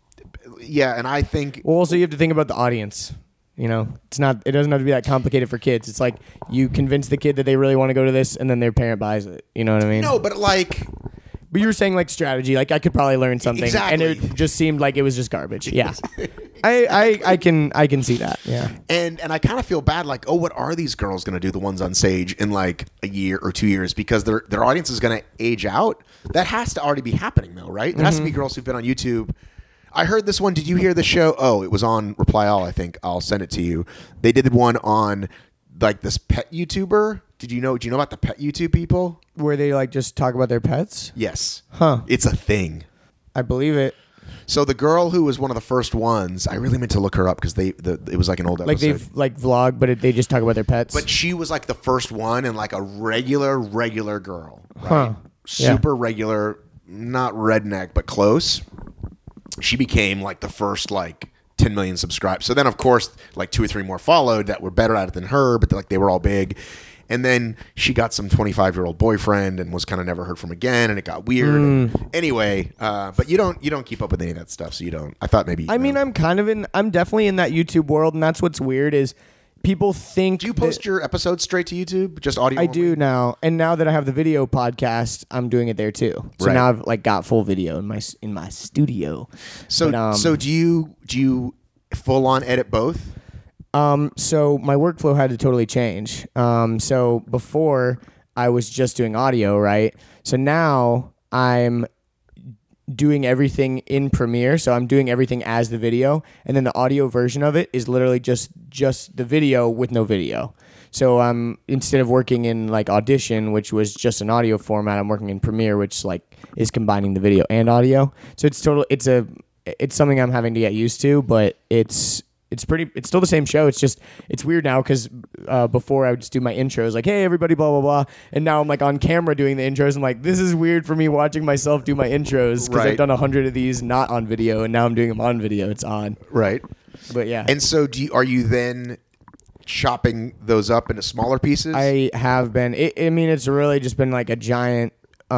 yeah. And I think, Well, also you have to think about the audience. You know, it's not. It doesn't have to be that complicated for kids. It's like you convince the kid that they really want to go to this, and then their parent buys it. You know what I mean? no, but like, But you were saying like strategy. Like I could probably learn something, Exactly. and it just seemed like it was just garbage. Yeah. I, I I can I can see that. Yeah. and and I kind of feel bad, like, oh, what are these girls going to do? The ones on stage in like a year or two years, because their their audience is going to age out. That has to already be happening, though, right? There has to be girls who've been on YouTube. I heard this one. Did you hear the show? Oh, it was on Reply All, I think. I'll send it to you. They did one on like this pet YouTuber. Did you know? Do you know about the pet YouTube people? Where they like just talk about their pets. Yes. Huh. It's a thing. I believe it. So the girl who was one of the first ones, I really meant to look her up because they the, it was like an old Like episode. they like vlog, but it, they just talk about their pets. But she was like the first one, and like a regular, regular girl, right? Huh. Yeah. Super regular, not redneck, but close. She became like the first like ten million subscribers. So then, of course, like two or three more followed that were better at it than her, but like they were all big. And then she got some twenty-five-year-old boyfriend and was kind of never heard from again, and it got weird. Mm. Anyway, uh, but you don't you don't keep up with any of that stuff, so you don't. I thought maybe. I mean, know. I'm kind of in. I'm definitely in that YouTube world, and that's what's weird is people think. Do you post that, your episodes straight to YouTube, just audio? I only? do now, and now that I have the video podcast, I'm doing it there too. So Right. now I've like got full video in my in my studio. So But, um, so do you do you full on edit both? Um, so my workflow had to totally change. Um, so before I was just doing audio, right? So now I'm doing everything in Premiere. So I'm doing everything as the video, and then the audio version of it is literally just just the video with no video. So um, instead of working in like Audition, which was just an audio format, I'm working in Premiere, which like is combining the video and audio. So it's total. It's a it's something I'm having to get used to, but it's. It's pretty. It's still the same show. It's just it's weird now because uh, before I would just do my intros like, hey everybody, blah blah blah, and now I'm like on camera doing the intros. I'm like, this is weird for me watching myself do my intros because Right. I've done a hundred of these not on video, and now I'm doing them on video. It's odd, Right. but yeah. And so, do you, are you then chopping those up into smaller pieces? I have been. It, I mean, it's really just been like a giant.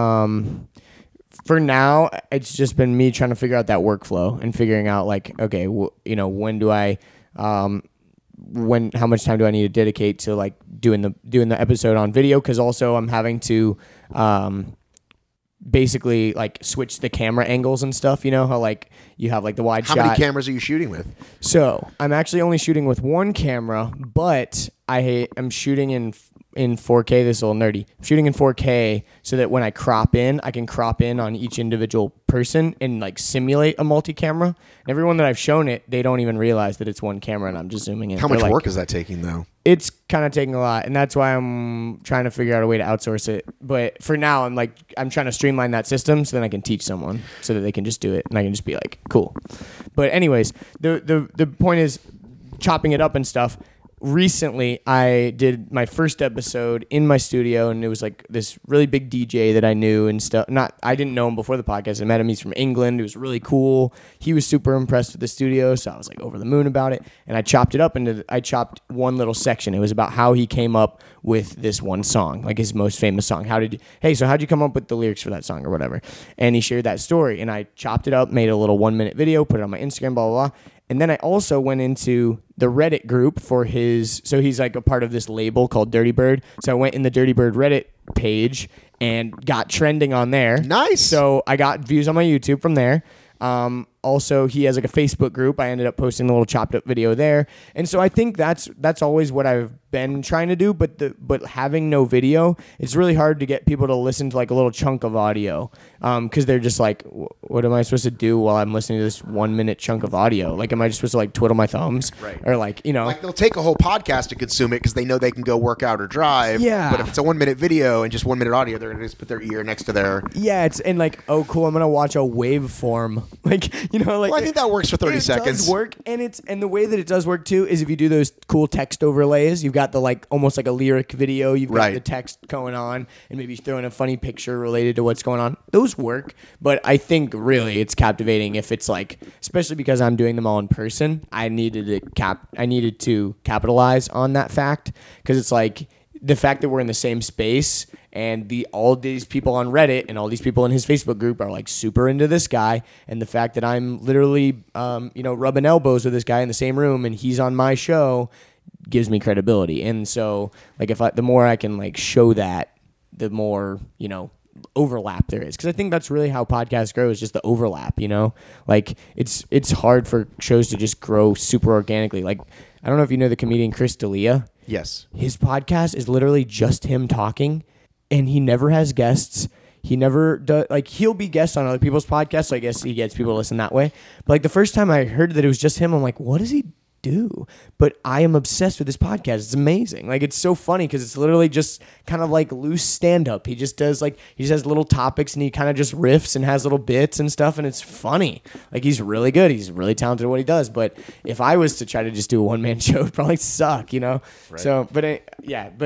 Um, for now, it's just been me trying to figure out that workflow and figuring out like, okay, w- you know, when do I, um, when how much time do I need to dedicate to like doing the doing the episode on video? Because also I'm having to, um, basically like switch the camera angles and stuff. You know how like you have like the wide How shot. many cameras are you shooting with? So I'm actually only shooting with one camera, but I am shooting in in four K. This is a little nerdy. I'm shooting in four K so that when I crop in, I can crop in on each individual person and like simulate a multi-camera. And everyone that I've shown it, they don't even realize that it's one camera and I'm just zooming in. How They're much like, work is that taking, though? It's kind of taking a lot, and that's why I'm trying to figure out a way to outsource it. But for now, I'm like I'm trying to streamline that system so then I can teach someone so that they can just do it, and I can just be like, cool. But anyways, the the the point is chopping it up and stuff. Recently, I did my first episode in my studio, and it was like this really big D J that I knew and stuff. Not, I didn't know him before the podcast. I met him. He's from England. It was really cool. He was super impressed with the studio, so I was like over the moon about it. And I chopped it up into, I chopped one little section. It was about how he came up with this one song, like his most famous song. How did you, hey, so how'd you come up with the lyrics for that song or whatever? And he shared that story, and I chopped it up, made a little one minute video, put it on my Instagram, blah, blah, blah. And then I also went into the Reddit group for his, so he's like a part of this label called Dirty Bird. So I went in the Dirty Bird Reddit page and got trending on there. Nice. So I got views on my YouTube from there. Um, also, he has like a Facebook group. I ended up posting a little chopped up video there. And so I think that's that's always what I've been trying to do. But the but having no video, it's really hard to get people to listen to like a little chunk of audio because um, they're just like, what am I supposed to do while I'm listening to this one minute chunk of audio? Like, am I just supposed to like twiddle my thumbs? Right. Or like, you know. Like they'll take a whole podcast to consume it because they know they can go work out or drive. Yeah. But if it's a one minute video and just one minute audio, they're gonna just put their ear next to their. Yeah, it's and like, oh, cool. I'm gonna watch a waveform, like you know, like. Well, I think that works for thirty it seconds. Does work, and it's and the way that it does work too is if you do those cool text overlays, you've got the like almost like a lyric video. You've got Right. the text going on, and maybe throw in a funny picture related to what's going on. Those work, but I think really it's captivating if it's like, especially because I'm doing them all in person. I needed to cap. I needed to capitalize on that fact because it's like. The fact that we're in the same space and the all these people on Reddit and all these people in his Facebook group are like super into this guy, and the fact that I'm literally um, you know rubbing elbows with this guy in the same room and he's on my show gives me credibility. And so like if I, the more I can like show that, the more you know overlap there is, because I think that's really how podcasts grow, is just the overlap. You know, like it's it's hard for shows to just grow super organically. Like I don't know if you know the comedian Chris D'Elia. Yes. His podcast is literally just him talking, and he never has guests. He never does, like, he'll be guests on other people's podcasts, so I guess he gets people to listen that way. But, like, the first time I heard that it was just him, I'm like, what does he do? But I am obsessed with this podcast. It's amazing. Like, it's so funny because it's literally just kind of like loose stand-up. He just does, like, he just has little topics, and he kind of just riffs and has little bits and stuff, and it's funny. Like, he's really good. He's really talented at what he does. But if I was to try to just do a one-man show, it'd probably suck, you know? Right. So, but, I, yeah, but...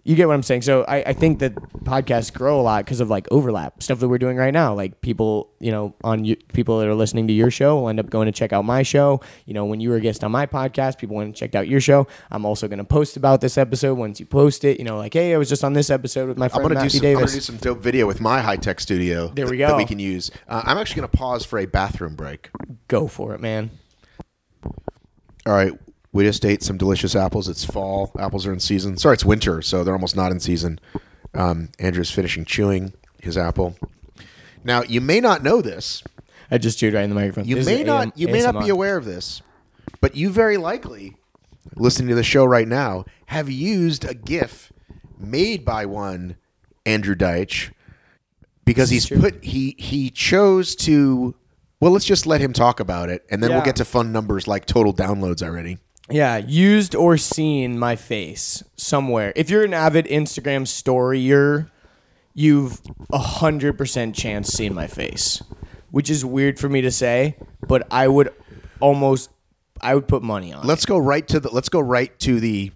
You get what I'm saying? So I, I think that podcasts grow a lot because of like overlap stuff that we're doing right now. Like people, you know, on you, people that are listening to your show will end up going to check out my show. You know, when you were a guest on my podcast, people went and checked out your show. I'm also going to post about this episode once you post it. You know, like, hey, I was just on this episode with my friend I'm gonna Matthew do some, I'm Davis. gonna do some dope video with my high tech studio. There we that, go. That we can use. Uh, I'm actually gonna pause for a bathroom break. Go for it, man. All right. We just ate some delicious apples. It's fall. Apples are in season. Sorry, it's winter, so they're almost not in season. Um, Andrew's finishing chewing his apple. Now, you may not know this. I just chewed right in the microphone. You This may is not. A M You may not be A S M R. aware of this, but you very likely, listening to the show right now, have used a GIF made by one Andrew Deitch because This he's is true. put he he chose to. Well, let's just let him talk about it, and then we'll Yeah. get to fun numbers like total downloads already. Yeah, used or seen my face somewhere. If you're an avid Instagram storyer, you've a hundred percent chance seen my face, which is weird for me to say, but I would almost, I would put money on. Let's go right to the. Let's go right to the.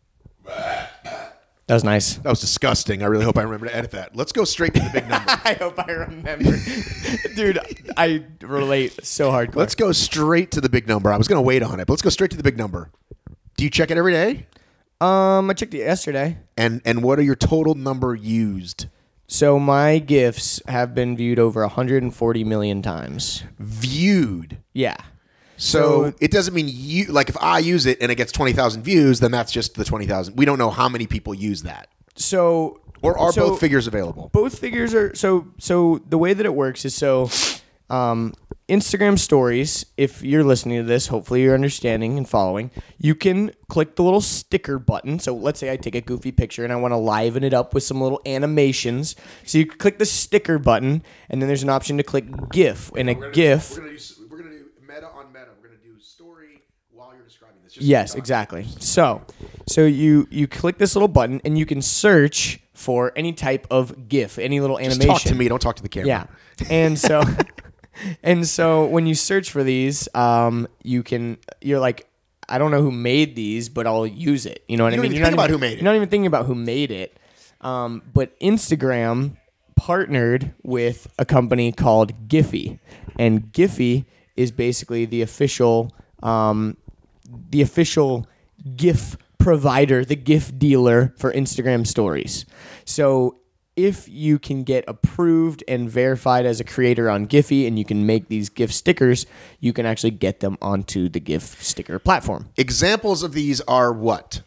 That was nice. That was disgusting. I really hope I remember to edit that. Let's go straight to the big number. I hope I remember, dude. I relate so hardcore. Let's go straight to the big number. I was going to wait on it, but let's go straight to the big number. Do you check it every day? Um, I checked it yesterday. And and what are your total number used? So my GIFs have been viewed over one hundred forty million times. Viewed. Yeah. So, So- it doesn't mean you like if I use it and it gets twenty thousand views, then that's just the twenty thousand. We don't know how many people use that. So Or are so both figures available? Both figures are so so the way that it works is so um, Instagram stories, if you're listening to this, hopefully you're understanding and following, you can click the little sticker button. So let's say I take a goofy picture and I want to liven it up with some little animations. So you click the sticker button and then there's an option to click GIF. And a GIF We're gonna do we're gonna do meta on meta. We're gonna do story while you're describing this. Just Yes, so you know. exactly. So, so you you click this little button and you can search for any type of GIF, any little Just animation. talk to me. Don't talk to the camera. Yeah, and so, and so when you search for these, um, you can you're like, I don't know who made these, but I'll use it. You know what You I don't mean? even You're think not about even, who made it. You're not even thinking about who made it. Um, but Instagram partnered with a company called Giphy, and Giphy is basically the official, um, the official GIF provider, the GIF dealer for Instagram stories. So if you can get approved and verified as a creator on Giphy and you can make these GIF stickers, you can actually get them onto the GIF sticker platform. Examples of these are what?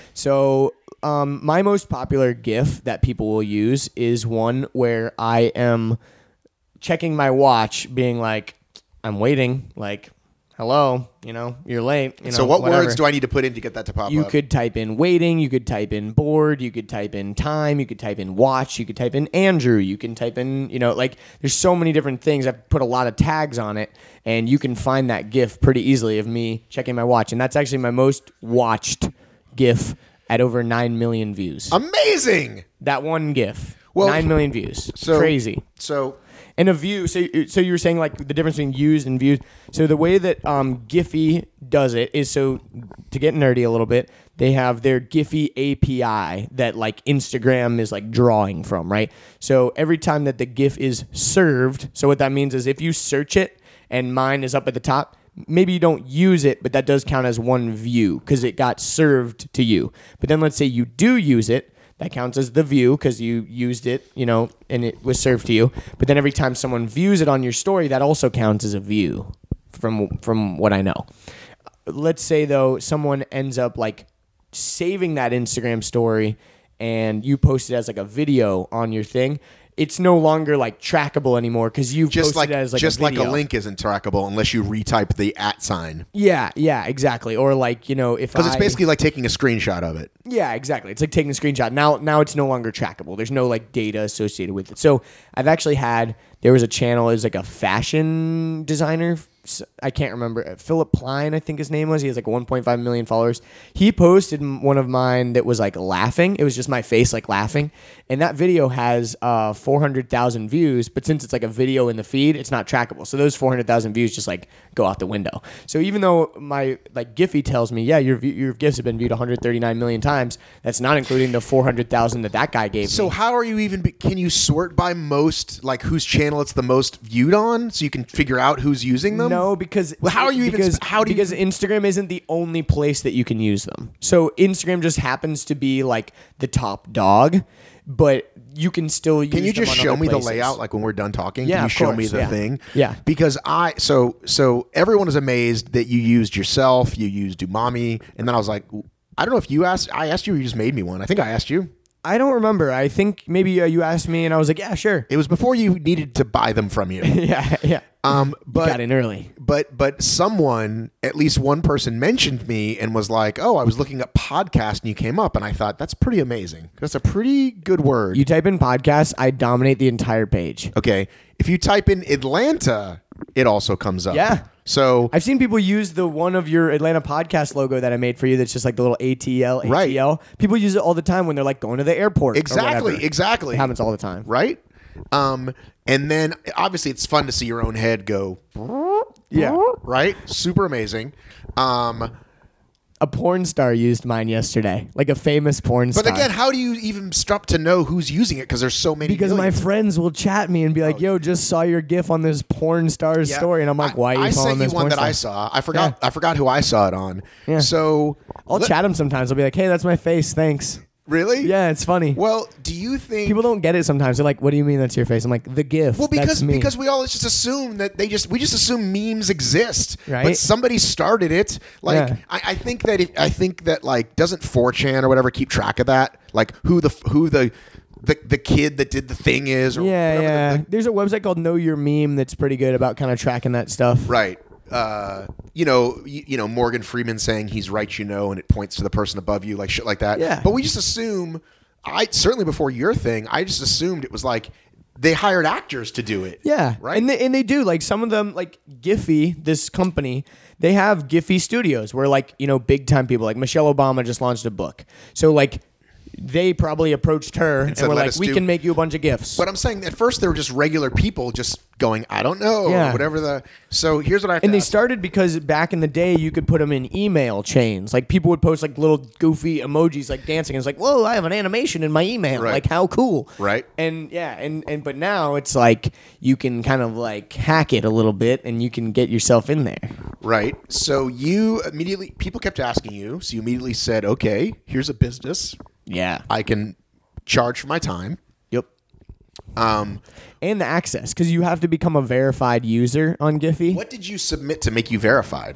So um, my most popular GIF that people will use is one where I am checking my watch, being like, I'm waiting, like, hello, you know, you're late. You know, So what whatever. words do I need to put in to get that to pop You up? could type in waiting, you could type in bored, you could type in time, you could type in watch, you could type in Andrew, you can type in, you know, like there's so many different things. I've put a lot of tags on it and you can find that GIF pretty easily of me checking my watch. And that's actually my most watched GIF at over nine million views. Amazing. that one GIF, Well, nine million views. So Crazy. So And a view, so so you were saying like the difference between used and views. So the way that um, Giphy does it is so to get nerdy a little bit, they have their Giphy A P I that like Instagram is like drawing from, right? So every time that the GIF is served, so what that means is if you search it and mine is up at the top, maybe you don't use it, but that does count as one view because it got served to you. But then let's say you do use it. That counts as the view because you used it, you know, and it was served to you. But then every time someone views it on your story, that also counts as a view from from what I know. Let's say, though, someone ends up, like, saving that Instagram story and you post it as, like, a video on your thing. It's no longer, like, trackable anymore because you've just posted like it as, like, just a like video. a link isn't trackable unless you retype the at sign. Yeah, yeah, exactly. Or, like, you know, if Because it's I- basically like taking a screenshot of it. Yeah, exactly. It's like taking a screenshot. Now now it's no longer trackable. There's no like data associated with it. So I've actually had there was a channel. It was like a fashion designer. I can't remember. Philip Plein, I think his name was. He has like one point five million followers. He posted one of mine that was like laughing. It was just my face like laughing. And that video has uh, four hundred thousand views. But since it's like a video in the feed, it's not trackable. So those four hundred thousand views just like go out the window. So even though my like Giphy tells me, yeah, your your GIFs have been viewed one hundred thirty-nine million times, that's not including the four hundred thousand that that guy gave So me. how are you even? Can you sort by most, like whose channel it's the most viewed on, so you can figure out who's using them? No, because Well, how are you even- because, how do you- because Instagram isn't the only place that you can use them. So Instagram just happens to be like the top dog, but you can still use. Can you them just on show other me places. the layout, like when we're done talking? Yeah, Can you of show me course, the yeah. thing? Yeah. Because I so so everyone is amazed that you used yourself, you used Umami, and then I was like, I don't know if you asked. I asked you, or you just made me one. I think I asked you. I don't remember. I think maybe uh, you asked me, and I was like, yeah, sure. It was before you needed to buy them from you. yeah, yeah. Um, but Got in early. But but someone, at least one person, mentioned me and was like, "Oh, I was looking up podcast and you came up," and I thought that's pretty amazing. That's a pretty good word. You type in podcast, I dominate the entire page. Okay, if you type in Atlanta, it also comes up. Yeah. So I've seen people use the one of your Atlanta podcast logo that I made for you. That's just like the little A T L, A T L. Right. People use it all the time when they're like going to the airport. or exactly, whatever. exactly, It happens all the time. right? Um, and then obviously it's fun to see your own head go. Yeah. Right. Super amazing. Um, A porn star used mine yesterday, like a famous porn but star. again, how do you even stop to know who's using it? Because there's so many. because my millions. friends will chat me and be like, "Yo, just saw your GIF on this porn star's Yeah. story," and I'm like, "Why are you I, I following sent you this one porn that star?" I saw. I forgot. Yeah. I forgot who I saw it on. Yeah. So I'll let- chat them sometimes. I'll be like, "Hey, that's my face. Thanks." Really? Yeah, it's funny. Well, do you think People don't get it sometimes. They're like, "What do you mean that's your face?" I'm like, "The GIF." Well, because that's me. because we all just assume that they just we just assume memes exist, Right. But somebody started it. Like Yeah. I, I think that if, I think that like doesn't four chan or whatever keep track of that? Like who the who the the, the kid that did the thing is? Or yeah, whatever yeah. the- the- There's a website called Know Your Meme that's pretty good about kind of tracking that stuff. right. Uh, you know, you, you know Morgan Freeman saying he's right, you know, and it points to the person above you, like shit like that. Yeah. But we just assume. I certainly before your thing, I just assumed it was like they hired actors to do it. Yeah, Right? And they, and they do. Like some of them, like Giphy, this company, they have Giphy Studios where like you know big time people like Michelle Obama just launched a book. So like they probably approached her and, said, were "Let like, us "We do-" can make you a bunch of gifts." But I'm saying at first they were just regular people just going, I don't know, Yeah. or whatever the. So here's what I have And to they ask. started because back in the day, you could put them in email chains. Like people would post like little goofy emojis, like dancing. And it's like, whoa, I have an animation in my email. Right. Like how cool, Right. And yeah, and and but now it's like you can kind of like hack it a little bit, and you can get yourself in there. Right. So you immediately, people kept asking you. So you immediately said, okay, here's a business. Yeah. I can charge for my time. Yep. Um, And the access, because you have to become a verified user on Giphy. what did you submit to make you verified?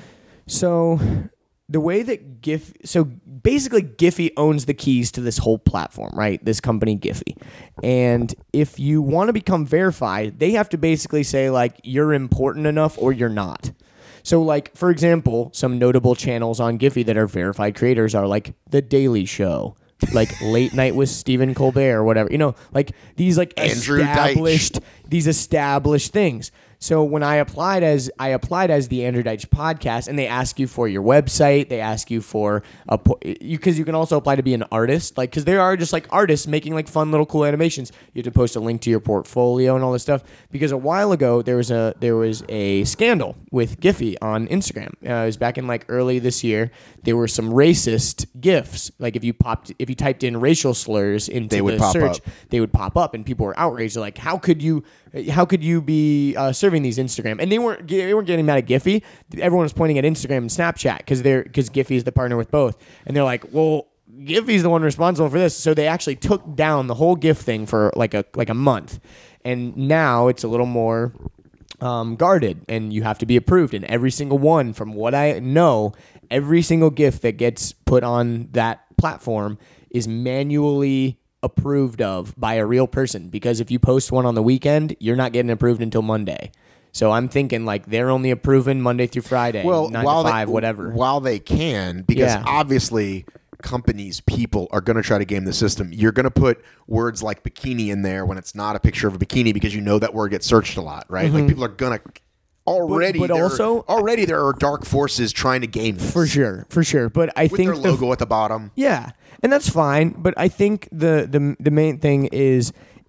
So the way that Giphy, so basically Giphy owns the keys to this whole platform, right? This company Giphy. And if you want to become verified, they have to basically say like you're important enough or you're not. So like, for example, some notable channels on Giphy that are verified creators are like The Daily Show, like Late Night with Stephen Colbert or whatever, you know, like these like Andrew Deitch. established, these established things. So when I applied as I applied as the Andrew Deitch podcast, and they ask you for your website, they ask you for a you because you can also apply to be an artist, like because there are just like artists making like fun little cool animations. You have to post a link to your portfolio and all this stuff. Because a while ago there was a there was a scandal with Giphy on Instagram. Uh, it was back in like early this year. There were some racist GIFs. Like if you popped if you typed in racial slurs into They would the pop search, up. they would pop up, and people were outraged. They're like, how could you, how could you be uh, serving these Instagram? And they weren't, they weren't getting mad at Giphy. Everyone was pointing at Instagram and Snapchat because they're, because Giphy is the partner with both. And they're like, well, Giphy's the one responsible for this. So they actually took down the whole GIF thing for like a like a month, and now it's a little more um, guarded, and you have to be approved. And every single one, from what I know, every single GIF that gets put on that platform is manually approved of by a real person, because if you post one on the weekend, you're not getting approved until Monday. So I'm thinking like they're only approving Monday through Friday, Well, nine while to five, they, whatever. While they can, because Yeah. obviously companies, people are going to try to game the system. You're going to put words like bikini in there when it's not a picture of a bikini because you know that word gets searched a lot, right? Mm-hmm. Like people are going to already. But, but also, already there are dark forces trying to game this. For sure, for sure. But I With think their logo the, at the bottom. Yeah, and that's fine. But I think the the the main thing is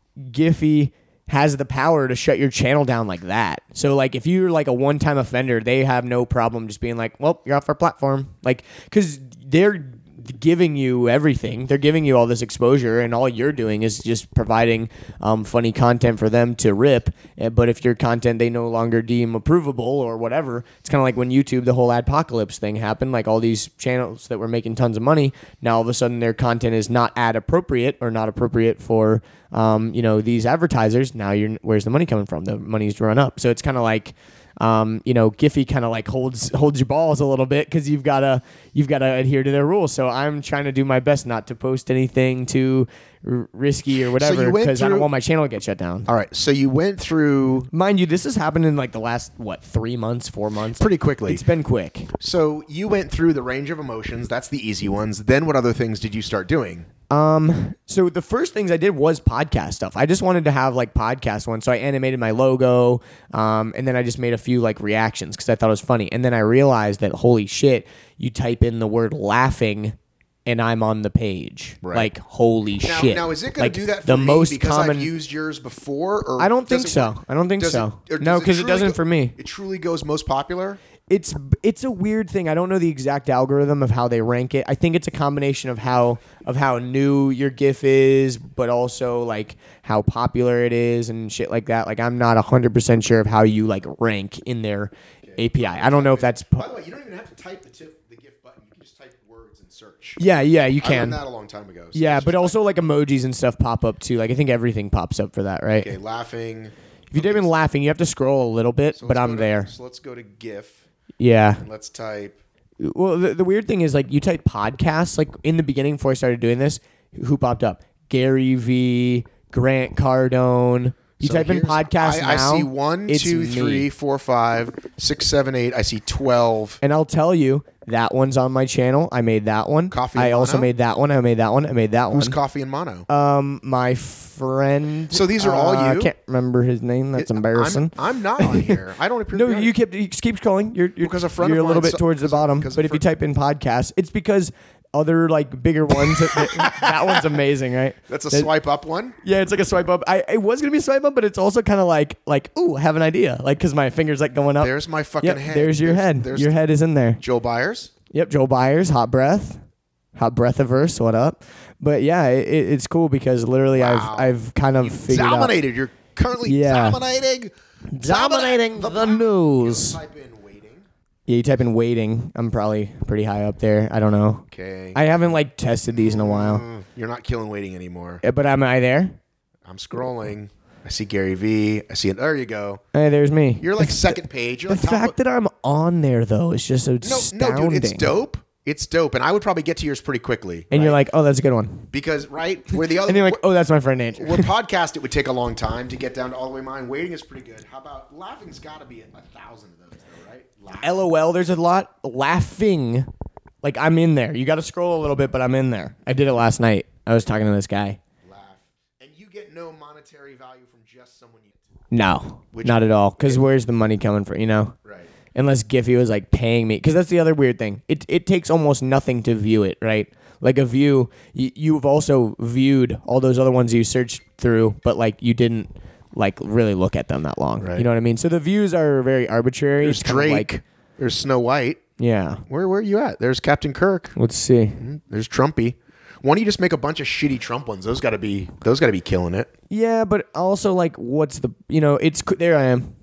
Giphy has the power to shut your channel down like that. So like if you're like a one-time offender, they have no problem just being like, well, you're off our platform. Like, because they're giving you everything. They're giving you all this exposure, and all you're doing is just providing um, funny content for them to rip. But if your content they no longer deem approvable or whatever, it's kind of like when YouTube, the whole adpocalypse thing happened. Like all these channels that were making tons of money, now all of a sudden their content is not ad appropriate or not appropriate for um, you know, these advertisers. Now you're where's the money coming from? The money's run up. So it's kind of like. Um, you know, Giphy kind of like holds holds your balls a little bit because you've gotta you've gotta adhere to their rules. So I'm trying to do my best not to post anything too r- risky or whatever because so I don't want my channel to get shut down. All right, so you went through, mind you, this has happened in like the last what three months, four months, pretty quickly. It's been quick. So you went through the range of emotions. That's the easy ones. Then what other things did you start doing? Um, so the first things I did was podcast stuff. I just wanted to have like podcast ones. So I animated my logo. Um, and then I just made a few like reactions because I thought it was funny. And then I realized that holy shit, you type in the word laughing and I'm on the page. Right. Like holy now, shit. Now is it going like, to do that for the me most because common... I've used yours before? Or I don't think it so. Work? I don't think does so. It, no, because it, it doesn't go, for me. It truly goes most popular? It's it's a weird thing. I don't know the exact algorithm of how they rank it. I think it's a combination of how of how new your GIF is, but also like how popular it is and shit like that. Like I'm not one hundred percent sure of how you like rank in their okay. A P I. I don't know if that's. By the way, you don't even have to type the tip, the GIF button. You can just type words and search. Yeah, yeah, you can. I learned that a long time ago. So yeah, but also like emojis and stuff pop up too. Like I think everything pops up for that, right? Okay, laughing. If you type in laughing, you have to scroll a little bit, so but I'm to, there. So let's go to GIF. Yeah. And let's type. Well, the, the weird thing is, like, you type podcasts, like, in the beginning before I started doing this, who popped up? Gary V, Grant Cardone. You so type in podcasts I, now. I see one, two, me. three, four, five, six, seven, eight. I see twelve. And I'll tell you, that one's on my channel. I made that one. Coffee I and also Mono? made that one. I made that one. I made that Who's one. Coffee and Mono? Um, my friend. So these are uh, all you? I can't remember his name. That's It- embarrassing. I'm, I'm not on here. I don't appear No, to be on you it. keep you just keep scrolling. You're you're, Because a friend you're of a little mine- bit towards the bottom. because a But if fr- you type in podcast, it's because other like bigger ones. that, that one's amazing, right? That's a That- swipe up one? Yeah, it's like a swipe up. I it was gonna be a swipe up, but it's also kind of like like ooh, I have an idea, like because my fingers like going up. There's my fucking yep, head. There's your There's- head. there's your head is in there. Joel Byers? Yep, Joel Byers, Hot Breath, Hot Breathiverse. What up? But yeah, it, it's cool because literally Wow. I've I've kind of You figured dominated. You're currently Yeah. dominating. out dominating the, news. Type in waiting. Yeah, you type in waiting. I'm probably pretty high up there. I don't know. Okay. I haven't like tested these in a while. Mm, You're not killing waiting anymore. Uh, But am I there? I'm scrolling. I see Gary V. I see it. There you go. Hey, there's me. You're like second page. You're The like top fact of- that I'm on there though is just no, astounding. no, dude, it's dope. It's dope, and I would probably get to yours pretty quickly. And right? you're like, oh, that's a good one. because right where the other And you're like, oh, that's my friend Andrew. where podcast it would take a long time to get down to all the way mine. Waiting is pretty good. How about laughing's got to be a thousand of those, though, right? Laughing. LOL, there's a lot. Laughing. Like, I'm in there. You got to scroll a little bit, but I'm in there. I did it last night. I was talking to this guy. Laugh, and you get no monetary value from just someone you. No, Which- not at all. Because where's the money coming from, you know? Right. Unless Giphy was like paying me, because that's the other weird thing. It it takes almost nothing to view it, right? Like a view, y- you've also viewed all those other ones you searched through, but like you didn't like really look at them that long. Right. You know what I mean? So the views are very arbitrary. There's It's kinda Drake. like- There's Snow White. yeah. Where where are you at? There's Captain Kirk. Let's see. There's Trumpy. Why don't you just make a bunch of shitty Trump ones? Those got to be those got to be killing it. Yeah, but also like, what's the you know? It's there. I am.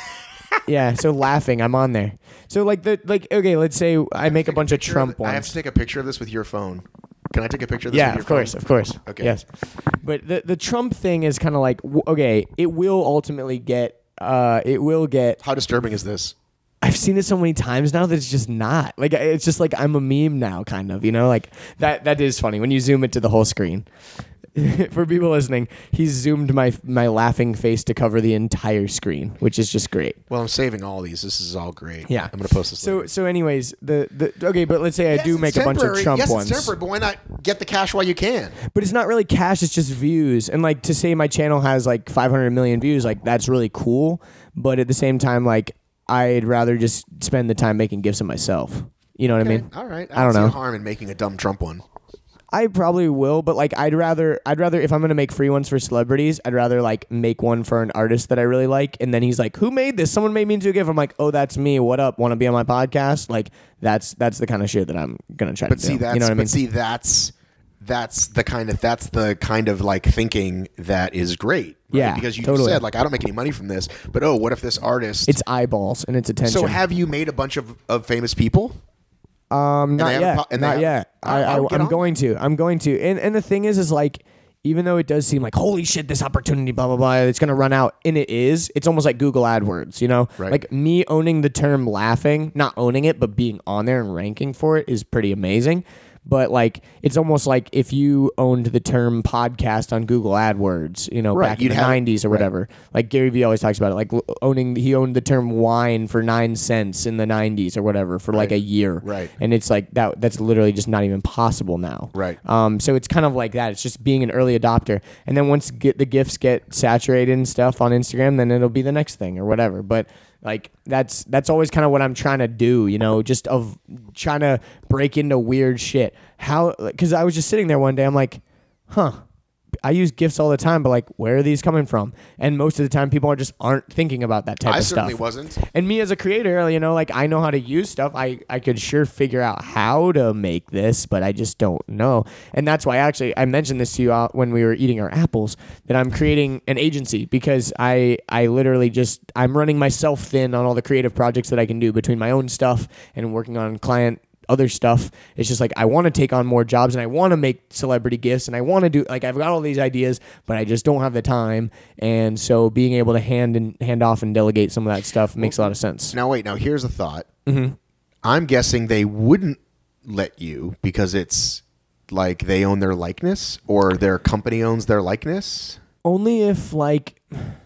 Yeah. So laughing, I'm on there. So like the like okay, let's say I make a bunch of Trump I have ones. to take a picture of this with your phone. Can I take a picture of this Yeah, with your of course, phone? of course. Okay. Yes. But the the Trump thing is kind of like w- okay, it will ultimately get uh it will get How disturbing is this? I've seen it so many times now that it's just not. Like it's just like I'm a meme now kind of, you know? Like that that is funny when you zoom it to the whole screen. for people listening, he's zoomed my my laughing face to cover the entire screen, which is just great. Well, I'm saving all these. This is all great. Yeah. I'm going to post this So later. so anyways, the, the okay, but let's say I Yes, do it's make a bunch of temporary. Trump yes, ones. It's temporary, but why not get the cash while you can? But it's not really cash, it's just views. And like to say my channel has like five hundred million views, like that's really cool, but at the same time like I'd rather just spend the time making gifts of myself. You know what Okay, I mean? All right. I don't see know. no harm in making a dumb Trump one. I probably will, but like I'd rather I'd rather if I'm gonna make free ones for celebrities, I'd rather like make one for an artist that I really like, and then he's like, "Who made this? Someone made me into a gift." I'm like, "Oh, that's me. What up? Want to be on my podcast?" Like that's that's the kind of shit that I'm gonna try But to see, do. that's You know what I mean? but see, that's that's the kind of that's the kind of like thinking that is great. Right? Yeah, because you totally. said like I don't make any money from this, but oh, what if this artist? It's eyeballs and it's attention. So have you made a bunch of, of famous people? Um, not they have a yet. po- and they not have- yet. I, I- I I, would get I'm on going to. I'm going to. And and the thing is, is like, even though it does seem like holy shit, this opportunity, blah blah blah, it's gonna run out, and it is. It's almost like Google AdWords, you know? Right. Like me owning the term laughing, not owning it, but being on there and ranking for it is pretty amazing. But like, it's almost like if you owned the term podcast on Google AdWords, you know, Right, back in you'd the have- nineties or right. whatever. Like Gary Vee always talks about it, like l- owning. He owned the term wine for nine cents in the nineties or whatever for like Right. a year. Right. And it's like that. That's literally just not even possible now. Right. Um. So it's kind of like that. It's just being an early adopter, and then once get the gifts get saturated and stuff on Instagram, then it'll be the next thing or whatever. But like that's that's always kind of what I'm trying to do, you know, just of trying to break into weird shit. How? Because I was just sitting there one day, I'm like, huh. I use gifts all the time, but like, where are these coming from? And most of the time, people are just aren't thinking about that type I of certainly stuff. wasn't. And me as a creator, you know, like I know how to use stuff. I, I could sure figure out how to make this, but I just don't know. And that's why actually I mentioned this to you uh, when we were eating our apples, that I'm creating an agency because I I literally just I'm running myself thin on all the creative projects that I can do between my own stuff and working on client other stuff. It's just like I want to take on more jobs and I want to make celebrity gifts and I want to do like I've got all these ideas, but I just don't have the time. And so being able to hand and hand off and delegate some of that stuff makes a lot of sense. Now wait. Now here's a thought. Mm-hmm. I'm guessing they wouldn't let you because it's like they own their likeness or their company owns their likeness. Only if like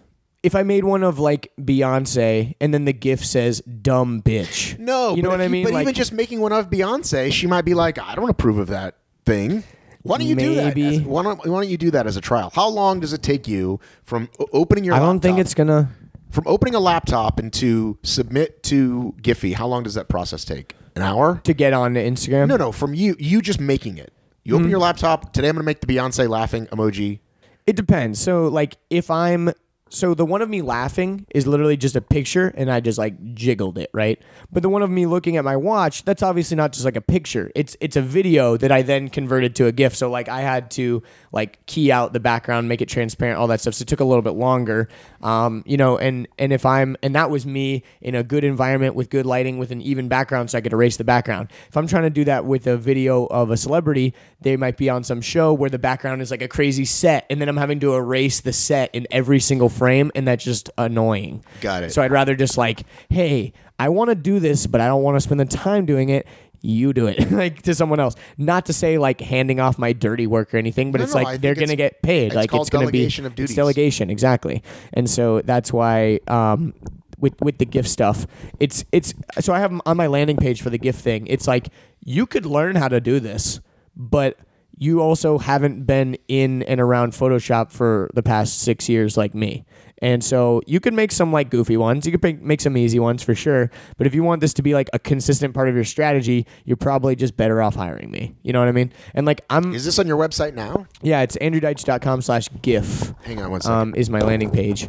if I made one of like Beyonce and then the gift says dumb bitch. No, you know but what if I mean? But Like, even just making one of Beyonce, she might be like, I don't approve of that thing. Why don't you do that? Maybe. As, why, don't, why don't you do that as a trial? How long does it take you from o- opening your I don't laptop, think it's gonna from opening a laptop and to submit to Giphy? How long does that process take? An hour? to get on Instagram. No, no. From you, you just making it. You Mm-hmm. open your laptop today. I'm going to make the Beyonce laughing emoji. It depends. So like if I'm so the one of me laughing is literally just a picture and I just like jiggled it, right? But the one of me looking at my watch, that's obviously not just like a picture. It's it's a video that I then converted to a GIF. So like I had to like key out the background, make it transparent, all that stuff. So it took a little bit longer. Um, you know, and and if I'm and that was me in a good environment with good lighting with an even background so I could erase the background. If I'm trying to do that with a video of a celebrity, they might be on some show where the background is like a crazy set and then I'm having to erase the set in every single frame and that's just annoying. Got it. So I'd rather just like, hey, I want to do this, but I don't want to spend the time doing it. You do it like to someone else. Not to say like handing off my dirty work or anything, but No, it's no, I like think they're it's- gonna get paid. it's like called it's gonna be delegation of duties. It's delegation, exactly. And so that's why um, with with the gift stuff, it's it's so I have on my landing page for the gift thing. It's like you could learn how to do this, but you also haven't been in and around Photoshop for the past six years like me. And so you could make some like goofy ones. You could make, make some easy ones for sure. But if you want this to be like a consistent part of your strategy, you're probably just better off hiring me. You know what I mean? And like I'm, Is this on your website now? yeah, it's andrew deitch dot com slash gif. Hang on one second. Um, is my landing page.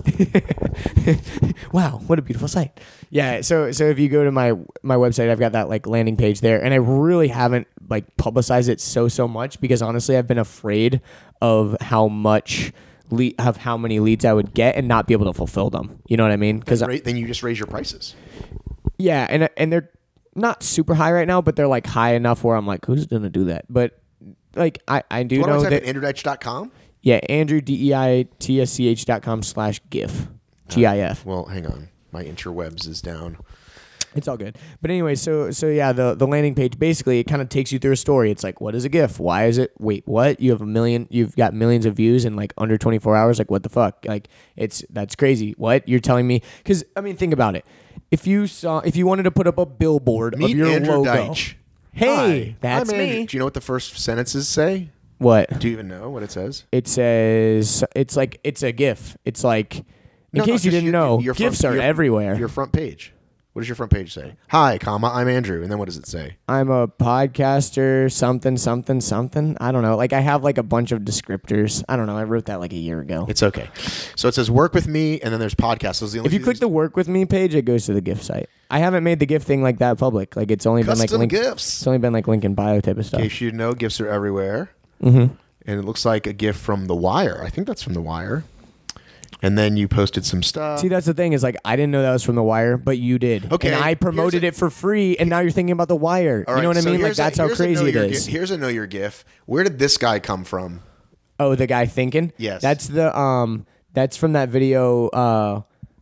Wow, what a beautiful site. Yeah, so so if you go to my my website, I've got that like landing page there, and I really haven't like publicized it so so much because honestly, I've been afraid of how much le- of how many leads I would get and not be able to fulfill them. You know what I mean? Because Ra- then you just raise your prices. yeah, and and they're not super high right now, but they're like high enough where I'm like, who's gonna do that? But like I I do What do I know type that in? andrew deitch dot com? yeah, Andrew D E I T S C H dot com slash gif. G I F. Well, hang on. My interwebs is down. It's all good. But anyway, so so yeah, the the landing page basically it kind of takes you through a story. It's like, what is a GIF? Why is it? Wait, what? You have a million. You've got millions of views in like under twenty-four hours. Like, what the fuck? Like, it's that's crazy. What you're telling me? Because I mean, think about it. If you saw, if you wanted to put up a billboard Meet of your Andrew logo, Deitch. hey, Hi. that's I'm Andrew. me. Do you know what the first sentences say? What? Do you even know what it says? It says it's like it's a GIF. It's like in No, no, case you just didn't your- know, your GIFs front- are your- everywhere. Your front page. What does your front page say? Hi, comma, I'm Andrew. And then what does it say? I'm a podcaster, something, something, something. I don't know. Like I have like a bunch of descriptors. I don't know. I wrote that like a year ago. It's okay. So it says work with me, and then there's podcasts. Those are the only If you two click things- the work with me page, it goes to the GIF site. I haven't made the GIF thing like that public. Like it's only been like Custom link. GIFs. It's only been like link in bio type of In stuff. case you know, GIFs are everywhere. Mm-hmm. And it looks like a GIF from The Wire. I think that's from The Wire. And then you posted some stuff. See, that's the thing is like I didn't know that was from The Wire, but you did. Okay, And I promoted here's a- it for free, and now you're thinking about The Wire. All You know right, what I so mean? Like here's a- that's how here's a know crazy it your is. gi- Here's a know your GIF. Where did this guy come from? Oh, the guy thinking? Yes. That's the um that's from that video uh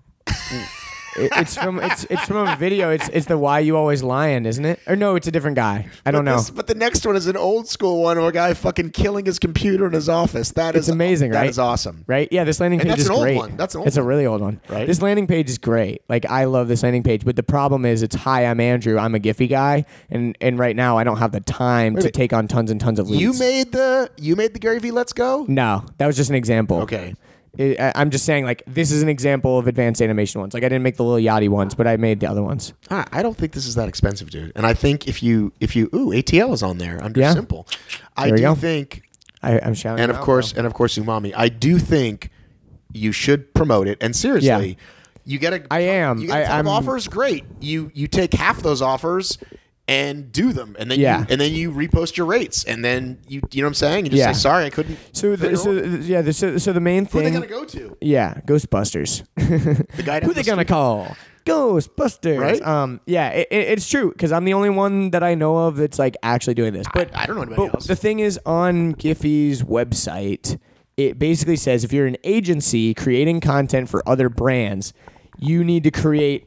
it- it's from it's it's from a video. It's it's the Why You Always Lying, isn't it? Or no, it's a different guy. I don't But know. this- but the next one is an old school one of a guy fucking killing his computer in his office. That It's is amazing, That right? is awesome. Right? Yeah, this landing And page that's is an old great. one. That's an old It's a one. really old one. Right? This landing page is great. Like I love this landing page, but the problem is it's hi, I'm Andrew. I'm a Giphy guy, and and right now I don't have the time to minute. take on tons and tons of leads. You made the you made the Gary V Let's Go? No, that was just an example. Okay. It, I, I'm just saying, like, this is an example of advanced animation ones. Like, I didn't make the Lil Yachty ones, but I made the other ones. I I don't think this is that expensive, dude. And I think if you if you ooh A T L is on there under Yeah. simple. I There do you go. think I, I'm shouting. and it of out course now. and of course umami. I do think you should promote it. And seriously, Yeah. you get a I am. you get a I- ton of I'm- offers. Great. You you take half those offers and do them, and then Yeah. you, and then you repost your rates, and then you you know what I'm saying. You just Yeah. say sorry, I couldn't. So, fill the, your so order." yeah, the, so, so the main Who are they thing. gonna go to? Yeah, Ghostbusters. The guy down Who the they gonna street? call? Ghostbusters. Right? Um. Yeah, it, it, it's true because I'm the only one that I know of that's like actually doing this. But I don't know anybody but else. the thing is, on Giphy's website, it basically says if you're an agency creating content for other brands, you need to create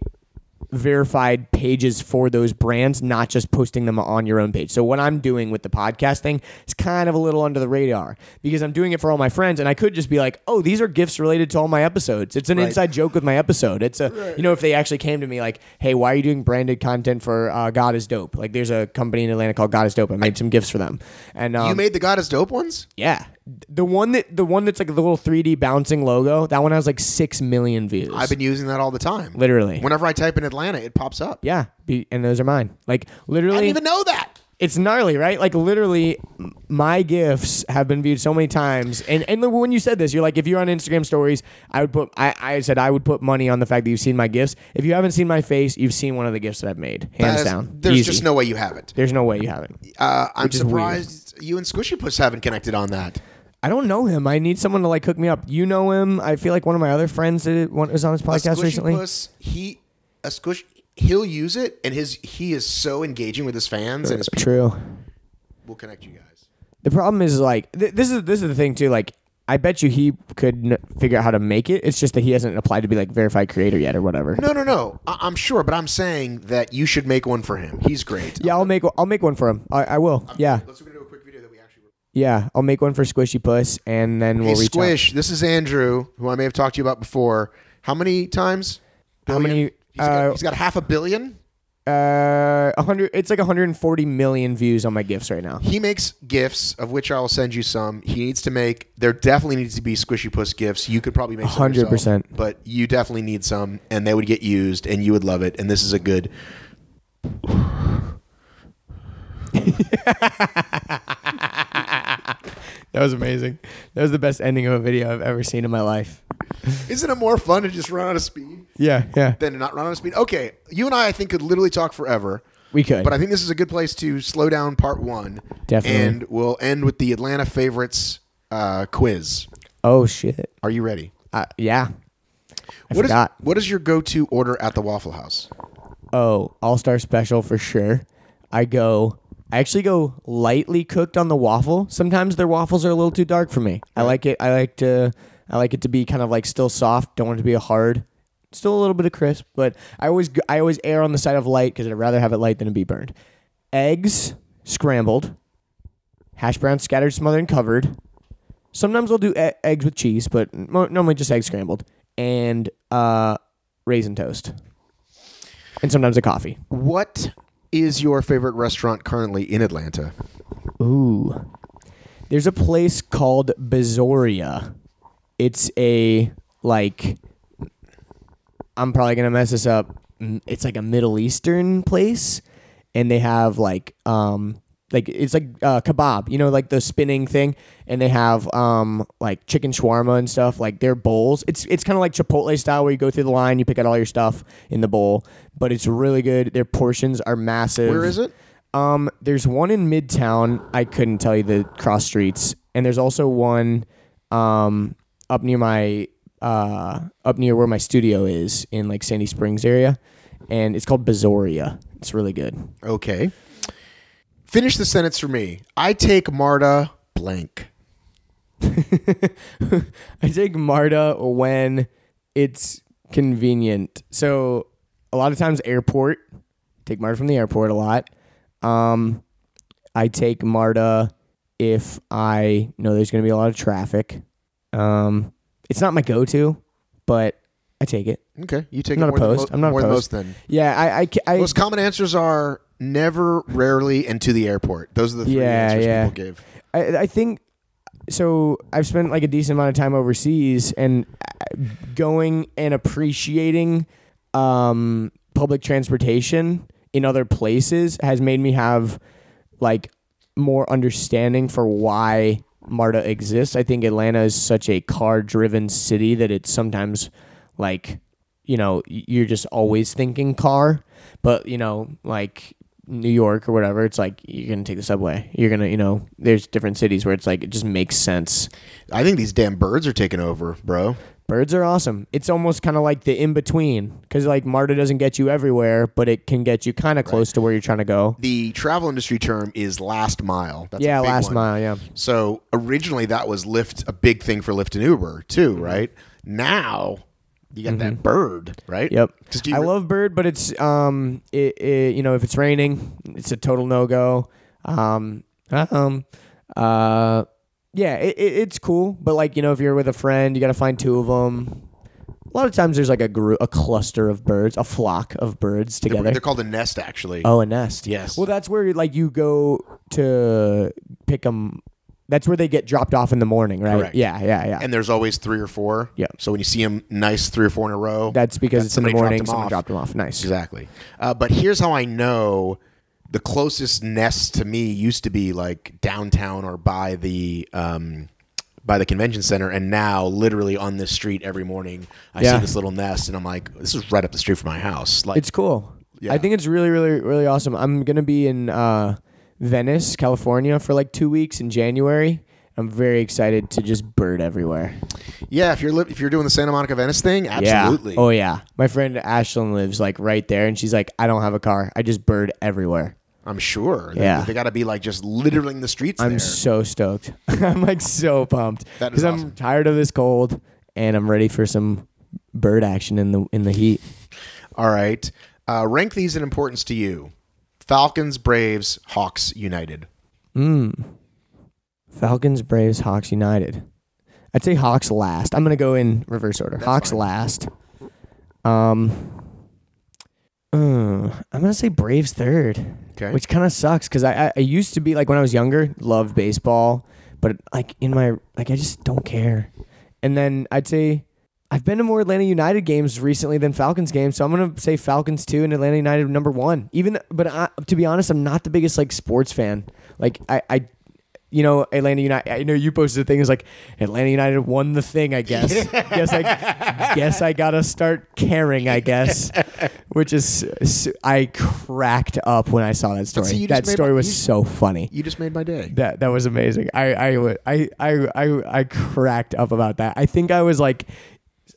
verified pages for those brands, not just posting them on your own page. So what I'm doing with the podcast thing is kind of a little under the radar because I'm doing it for all my friends, and I could just be like, oh, these are gifts related to all my episodes. It's an Right. inside joke with my episode. It's a, you know, if they actually came to me like, hey, why are you doing branded content for uh, God is Dope? Like there's a company in Atlanta called God is Dope. I made some gifts for them. And um, You made the God is Dope ones? yeah. The one that the one that's like the little three D bouncing logo, that one has like six million views. I've been using that all the time. Literally. Whenever I type in Atlanta, it pops up. Yeah, be, and those are mine. Like I literally, didn't even know that. it's gnarly, right? Like literally, m- my gifts have been viewed so many times. And and look, when you said this, you're like, if you're on Instagram stories, I would put. I, I said I would put money on the fact that you've seen my gifts. If you haven't seen my face, you've seen one of the gifts that I've made, hands That is- down. There's Easy. just no way you haven't. There's no way you haven't. Uh, I'm Which is weird. surprised you and Squishy Puss haven't connected on that. I don't know him. I need someone to like hook me up. You know him. I feel like one of my other friends that was on his A podcast Squishy recently. Puss, he a squish. He'll use it, and his he is so engaging with his fans and his people. True. We'll connect you guys. The problem is like th- this is this is the thing too. Like I bet you he could n- figure out how to make it. It's just that he hasn't applied to be like verified creator yet or whatever. No, no, no. I- I'm sure, but I'm saying that you should make one for him. He's great. Yeah, I'll make I'll make one for him. I, I will. Yeah, Let's do a quick video that we actually. yeah. I'll make one for Squishy Puss, and then Hey, we'll reach Squish. This is Andrew, who I may have talked to you about before. How many times? How many, Billion? He's, got, uh, he's got half a billion. out. Uh, a hundred. It's like one hundred forty million views on my gifts right now. He makes gifts, of which I will send you some. He needs to make. There definitely needs to be Squishy Puss gifts. You could probably make some one hundred percent. yourself, but you definitely need some, and they would get used, and you would love it. And this is a good. That was amazing. That was the best ending of a video I've ever seen in my life. Isn't it more fun to just run out of speed Yeah, yeah. than to not run out of speed? Okay, you and I, I think, could literally talk forever. We could. But I think this is a good place to slow down part one. Definitely. And we'll end with the Atlanta favorites uh, quiz. Oh shit. Are you ready? Uh, yeah. I What is forgot. what is your go-to order at the Waffle House? Oh, All Star Special for sure. I go. I actually go lightly cooked on the waffle. Sometimes their waffles are a little too dark for me. I like it. I like to. I like it to be kind of like still soft. Don't want it to be a hard, Still a little bit of crisp, but I always I always err on the side of light because I'd rather have it light than it be burned. Eggs scrambled, hash browns scattered, smothered, and covered. Sometimes I'll do e- eggs with cheese, but mo- normally just eggs scrambled, and uh, raisin toast, and sometimes a coffee. What is your favorite restaurant currently in Atlanta? Ooh, there's a place called Bezoria. It's a like. I'm probably going to mess this up. It's like a Middle Eastern place, and they have like um like it's like uh, kebab, you know, like the spinning thing, and they have um like chicken shawarma and stuff, like their bowls. It's it's kind of like Chipotle style where you go through the line, you pick out all your stuff in the bowl, but it's really good. Their portions are massive. Where is it? Um there's one in Midtown. I couldn't tell you the cross streets, and there's also one um up near my uh, up near where my studio is in like Sandy Springs area, and it's called Bezoria. It's really good. Okay. Finish the sentence for me. I take Marta blank. I take Marta when it's convenient. So a lot of times airport, take Marta from the airport a lot. Um, I take Marta if I know there's going to be a lot of traffic. Um, it's not my go-to, but I take it. Okay, you take I'm it not more opposed. than, mo- I'm not more than opposed. most then. Yeah, I, I, I Most common answers are never, rarely, and to the airport. Those are the three Yeah, answers yeah. people give. I, I think so. I've spent like a decent amount of time overseas, and going and appreciating um, public transportation in other places has made me have like more understanding for why MARTA exists. I think Atlanta is such a car-driven city that it's sometimes like, you know, you're just always thinking car, but you know, like New York or whatever, it's like you're gonna take the subway. You're gonna, you know, there's different cities where it's like it just makes sense. I think these damn birds are taking over, bro. Birds are awesome. It's almost kind of like the in between, because like MARTA doesn't get you everywhere, but it can get you kind of close to where you're trying to go. The travel industry term is last mile. That's Yeah, a big last one. mile. Yeah, So originally that was Lyft, a big thing for Lyft and Uber too, Mm-hmm. right? Now you got that bird, right? yep. 'Cause do you I re- love bird, but it's um, it, it you know, if it's raining, it's a total no go. Um, um, uh, yeah, it, it, it's cool, but like you know, if you're with a friend, you got to find two of them. A lot of times there's like a group, a cluster of birds, a flock of birds They're, together. they're called a nest, actually. Oh, a nest. Yes. Well, that's where like you go to pick them. That's where they get dropped off in the morning, right? Correct. Yeah, yeah, yeah. And there's always three or four. Yeah. So when you see them nice three or four in a row, that's because that's it's in the somebody dropped morning. them Someone off. dropped them off. Nice. Exactly. Uh, but here's how I know the closest nest to me used to be like downtown or by the um, by the convention center, and now literally on this street every morning I Yeah. see this little nest, and I'm like, this is right up the street from my house. Like, It's cool. Yeah. I think it's really, really, really awesome. I'm gonna be in uh, Venice, California, for like two weeks in January. I'm very excited to just bird everywhere. yeah, if you're li- if you're doing the Santa Monica Venice thing, absolutely. Yeah. Oh yeah. My friend Ashlyn lives like right there, and she's like, I don't have a car. I just bird everywhere. I'm sure. They- Yeah. They, got to be like just littering the streets I'm there. so stoked. I'm like so pumped That is because I'm awesome. tired of this cold, and I'm ready for some bird action in the in the heat. All right. Uh, rank these in importance to you. Falcons, Braves, Hawks, United. Falcons, Braves, Hawks, United. I'd say Hawks last. I'm gonna go in reverse order. Hawks fine. last. Um, uh, I'm gonna say Braves third. Okay. Which kind of sucks because I, I I used to be like when I was younger, loved baseball, but like in my like I just don't care. And then I'd say I've been to more Atlanta United games recently than Falcons games, so I'm gonna say Falcons two and Atlanta United number one. Even but I, to be honest, I'm not the biggest like sports fan. Like I I. You know, Atlanta United. I know you posted a thing. It's like Atlanta United won the thing. I guess. guess I guess I gotta start caring. I guess, which is I cracked up when I saw that story. see, you just That made story my- was you- so funny. You just made my day. That that was amazing. I I I I I, I cracked up about that. I think I was like,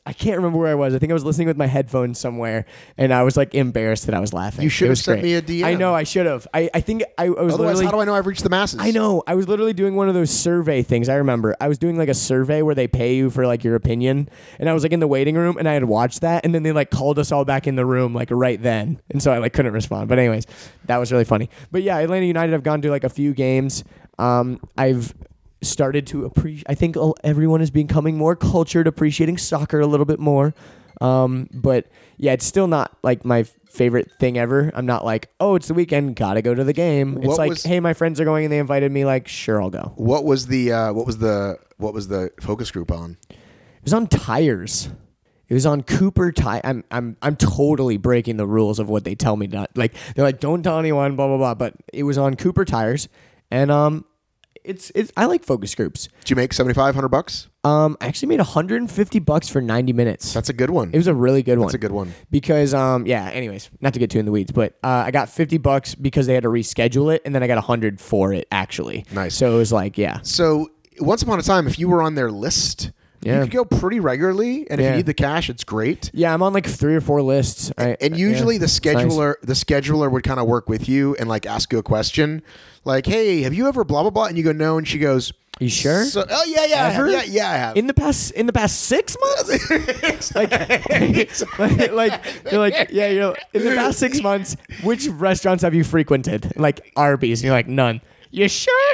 I can't remember where I was. I think I was listening with my headphones somewhere, and I was like embarrassed that I was laughing. You should It have was sent great. me a D M. I know I should have. I, I think I, I was Otherwise, literally. how do I know I've reached the masses? I know. I was literally doing one of those survey things. I remember. I was doing like a survey where they pay you for like your opinion, and I was like in the waiting room, and I had watched that, and then they like called us all back in the room like right then, and so I like couldn't respond. But anyways, that was really funny. But yeah, Atlanta United. I've gone to like a few games. Um, I've started to appreciate. I think everyone is becoming more cultured, appreciating soccer a little bit more. Um, but yeah, it's still not like my favorite thing ever. I'm not like, oh, it's the weekend, gotta go to the game. It's What like, was- hey, my friends are going and they invited me. Like, sure, I'll go. What was the uh, what was the what was the focus group on? It was on tires. It was on Cooper tire. I'm I'm I'm totally breaking the rules of what they tell me not. Like they're like, don't tell anyone, blah blah blah. But it was on Cooper tires, and um, it's it's I like focus groups. Did you make seventy five hundred bucks? Um, I actually made one hundred fifty bucks for ninety minutes. That's a good one. It was a really good one. That's a good one. Because um yeah, anyways, not to get too in the weeds, but uh, I got fifty bucks because they had to reschedule it, and then I got one hundred for it actually. Nice. So it was like, yeah. So once upon a time, if you were on their list, Yeah. you could go pretty regularly, and if Yeah. you need the cash, it's great. Yeah, I'm on like three or four lists. I, And usually yeah, the it's nice. scheduler the scheduler would kind of work with you and like ask you a question, like, "Hey, have you ever blah blah blah?" And you go, "No," and she goes, You sure? So, "Oh yeah, yeah, I have. Ever? yeah, yeah, I have." In the past, in the past six months, like, like, like, you're like, yeah, you're in the past six months. Which restaurants have you frequented? Like Arby's, and you're like, none. You sure?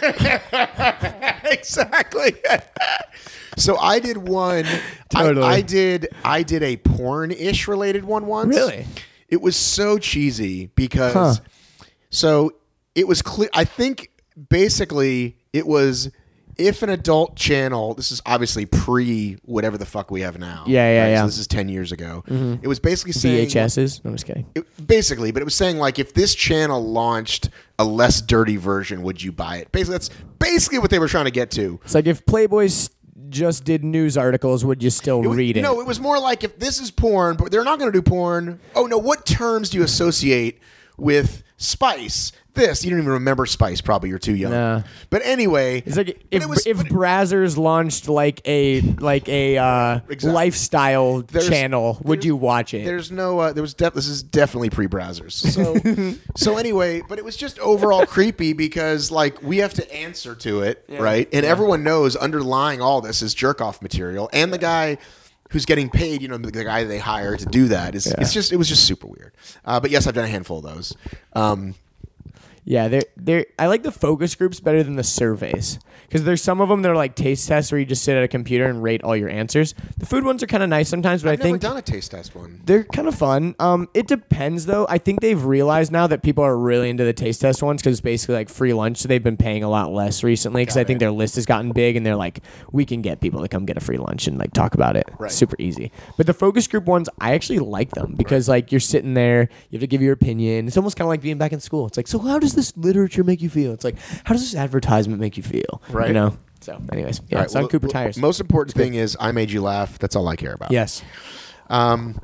Exactly. So I did one. Totally. I, I did. I did a porn-ish related one once. Really? It was so cheesy because. Huh. So it was clear. I think basically it was if an adult channel. This is obviously pre whatever the fuck we have now. Yeah, yeah, right? yeah. So this is ten years ago. It was basically V saying H S's? No, I'm just kidding. It, basically, but it was saying like if this channel launched a less dirty version, would you buy it? Basically, that's basically what they were trying to get to. It's like if Playboy's just did news articles, would you still It was- read it? No, it was more like if this is porn, but they're not going to do porn. Oh no, what terms do you associate with Spice? This you don't even remember Spice. Probably you're too young. Nah. But anyway, It's like but if it was- if but it- Brazzers launched like a like a uh, Exactly. lifestyle There's- channel, would there's- you watch it? There's no. Uh, there was. Def- this is definitely pre-browsers. So, so anyway, but it was just overall creepy because like we have to answer to it, right? And everyone knows underlying all this is jerk off material, and the guy who's getting paid, you know, the guy they hire to do that is. It's just. It was just super weird. Uh, but yes, I've done a handful of those. Um, Yeah, they're they're. I like the focus groups better than the surveys because there's some of them that are like taste tests where you just sit at a computer and rate all your answers. The food ones are kind of nice sometimes, but I've I think never done a taste test one. they're kind of fun. Um, it depends though. I think they've realized now that people are really into the taste test ones because it's basically like free lunch. So they've been paying a lot less recently because I think their list has gotten big and they're like, we can get people to come get a free lunch and like talk about it. Right. Super easy. But the focus group ones, I actually like them because like you're sitting there, you have to give your opinion. It's almost kind of like being back in school. It's like, so how does this literature make you feel? It's like, how does this advertisement make you feel? Right. You know. So, anyways, yeah, All right, it's on well, Cooper well, Tires. Most important thing is I made you laugh. That's all I care about. Yes. Um,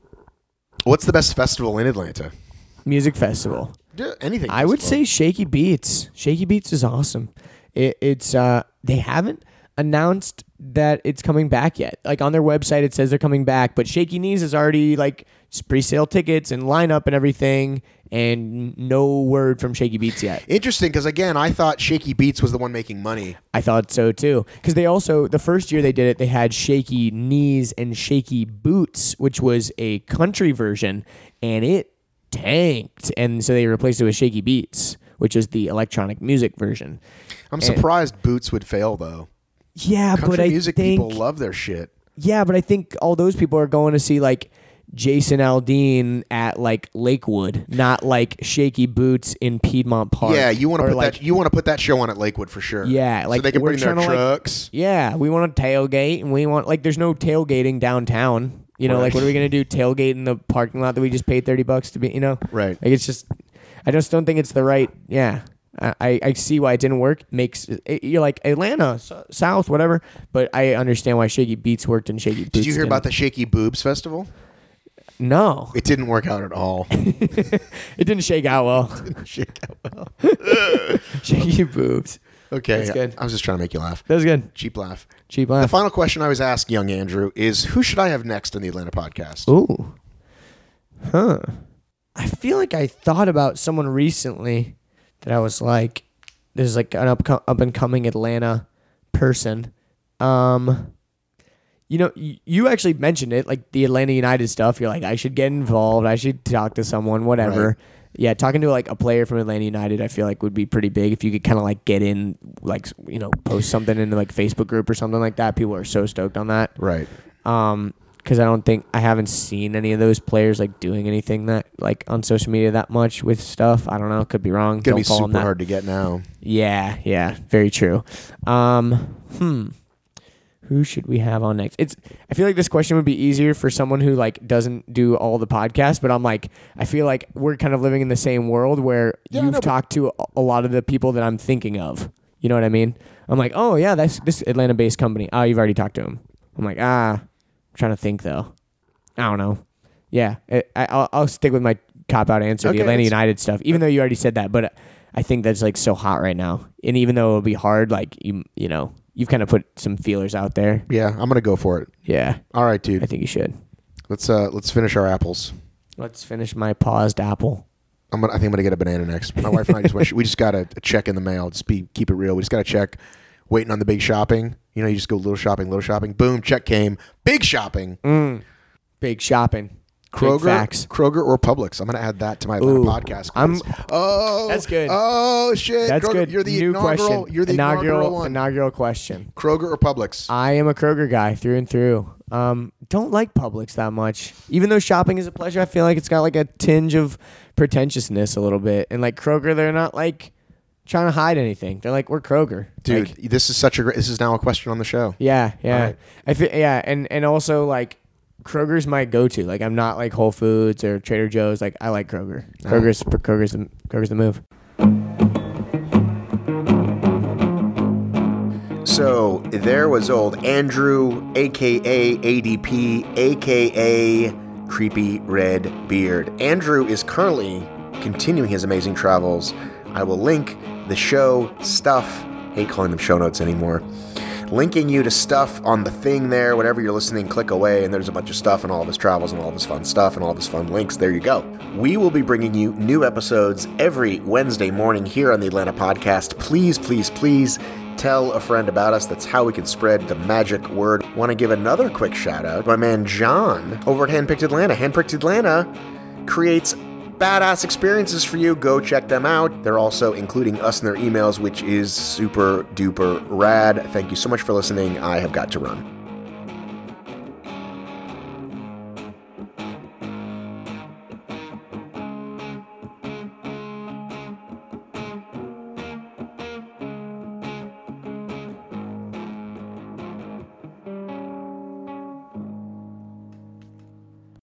what's the best festival in Atlanta? Music festival. Yeah, anything. I would festival. say Shaky Beats. Shaky Beats is awesome. It, it's uh, they haven't announced that it's coming back yet. Like on their website, it says they're coming back, but Shaky Knees is already like pre-sale tickets and lineup and everything, and no word from Shaky Beats yet. Interesting, because again, I thought Shaky Beats was the one making money. I thought so too, because they also the first year they did it, they had Shaky Knees and Shaky Boots, which was a country version, and it tanked, and so they replaced it with Shaky Beats, which is the electronic music version. I'm surprised Boots would fail though. Yeah, Country but I music think people love their shit. yeah, but I think all those people are going to see like Jason Aldean at like Lakewood, not like Shaky Boots in Piedmont Park. Yeah, you want to Or, put like, that. You want to put that show on at Lakewood for sure. Yeah, so like, they can we're bring their trying to, like- trucks. Yeah, we want to tailgate, and we want like there's no tailgating downtown. You know, Right. like what are we gonna do? Tailgate in the parking lot that we just paid thirty bucks to be. You know, Right. Like it's just, I just don't think it's the right. Yeah, I I see why it didn't work. Makes it, you're like Atlanta S- South whatever, but I understand why Shaky Beats worked and Shaky Boots. Did you hear didn't. about the Shaky Boobs Festival? No, It didn't work out at all. it didn't shake out well. Shake out well. Shaky boobs. Okay. That's good. I was just trying to make you laugh. That was good. Cheap laugh. Cheap The laugh. final question I was asked, young Andrew, is who should I have next on the Atlanta podcast? Ooh. Huh. I feel like I thought about someone recently that I was like, there's like an up, up and coming Atlanta person. Um, you know, y- you actually mentioned it, like the Atlanta United stuff. You're like, I should get involved. I should talk to someone, whatever. Right. Yeah, talking to like a player from Atlanta United, I feel like would be pretty big if you could kind of like get in, like, you know, post something into like Facebook group or something like that. People are so stoked on that. Right. Um, because I don't think I haven't seen any of those players like doing anything that like on social media that much with stuff. I don't know. Could be wrong. Gonna Don't be follow 'em super that- hard to get now. Yeah, yeah, very true. Um, hmm. Who should we have on next? It's. I feel like this question would be easier for someone who like doesn't do all the podcasts, but I'm like, I feel like we're kind of living in the same world where Yeah, you've no, but- talked to a- a lot of the people that I'm thinking of. You know what I mean? I'm like, oh yeah, that's this Atlanta-based company. Oh, you've already talked to them. I'm like, ah, I'm trying to think though. I don't know. Yeah, it, I, I'll, I'll stick with my cop-out answer, Okay, the Atlanta that's- United stuff, even though you already said that. But I think that's like so hot right now. And even though it'll be hard, like, you you know, you've kind of put some feelers out there. Yeah, I'm gonna go for it. Yeah, All right, I dude. think you should. Let's uh let's finish our apples. Let's finish my paused apple. I'm gonna, I think I'm gonna get a banana next. My wife and I just went, we just got a, a check in the mail. Just be keep it real. We just got a check. Waiting on the big shopping. You know, you just go little shopping, little shopping. Boom, check came. Big shopping. Mm. Big shopping. Kroger, Big facts. Kroger or Publix. I'm gonna add that to my Atlanta Ooh, podcast. I'm- quiz. oh, That's good. Oh shit, That's Kroger, good. You're the New inaugural. question. You're the inaugural, inaugural one. inaugural question. Kroger or Publix? I am a Kroger guy through and through. Um, don't like Publix that much. Even though shopping is a pleasure, I feel like it's got like a tinge of pretentiousness a little bit. And like Kroger, they're not like trying to hide anything. They're like, we're Kroger, Dude, Like, this is such a great. This is now a question on the show. yeah, yeah. All right. I feel yeah, and and also like Kroger's my go-to. Like I'm not like Whole Foods or Trader Joe's. Like I like Kroger. Kroger's Kroger's the, Kroger's the move. So there was old Andrew, aka A D P, aka Creepy Red Beard. Andrew is currently continuing his amazing travels. I will link the show stuff. Hate calling them show notes anymore. Linking you to stuff on the thing there, whatever you're listening, click away, and there's a bunch of stuff and all of his travels and all of his fun stuff and all of his fun links. There you go. We will be bringing you new episodes every Wednesday morning here on the Atlanta Podcast. Please, please, please tell a friend about us. That's how we can spread the magic word. Want to give another quick shout out to my man John over at Handpicked Atlanta. Handpicked Atlanta creates badass experiences for you. Go check them out. They're also including us in their emails, which is super duper rad. Thank you so much for listening. I have got to run.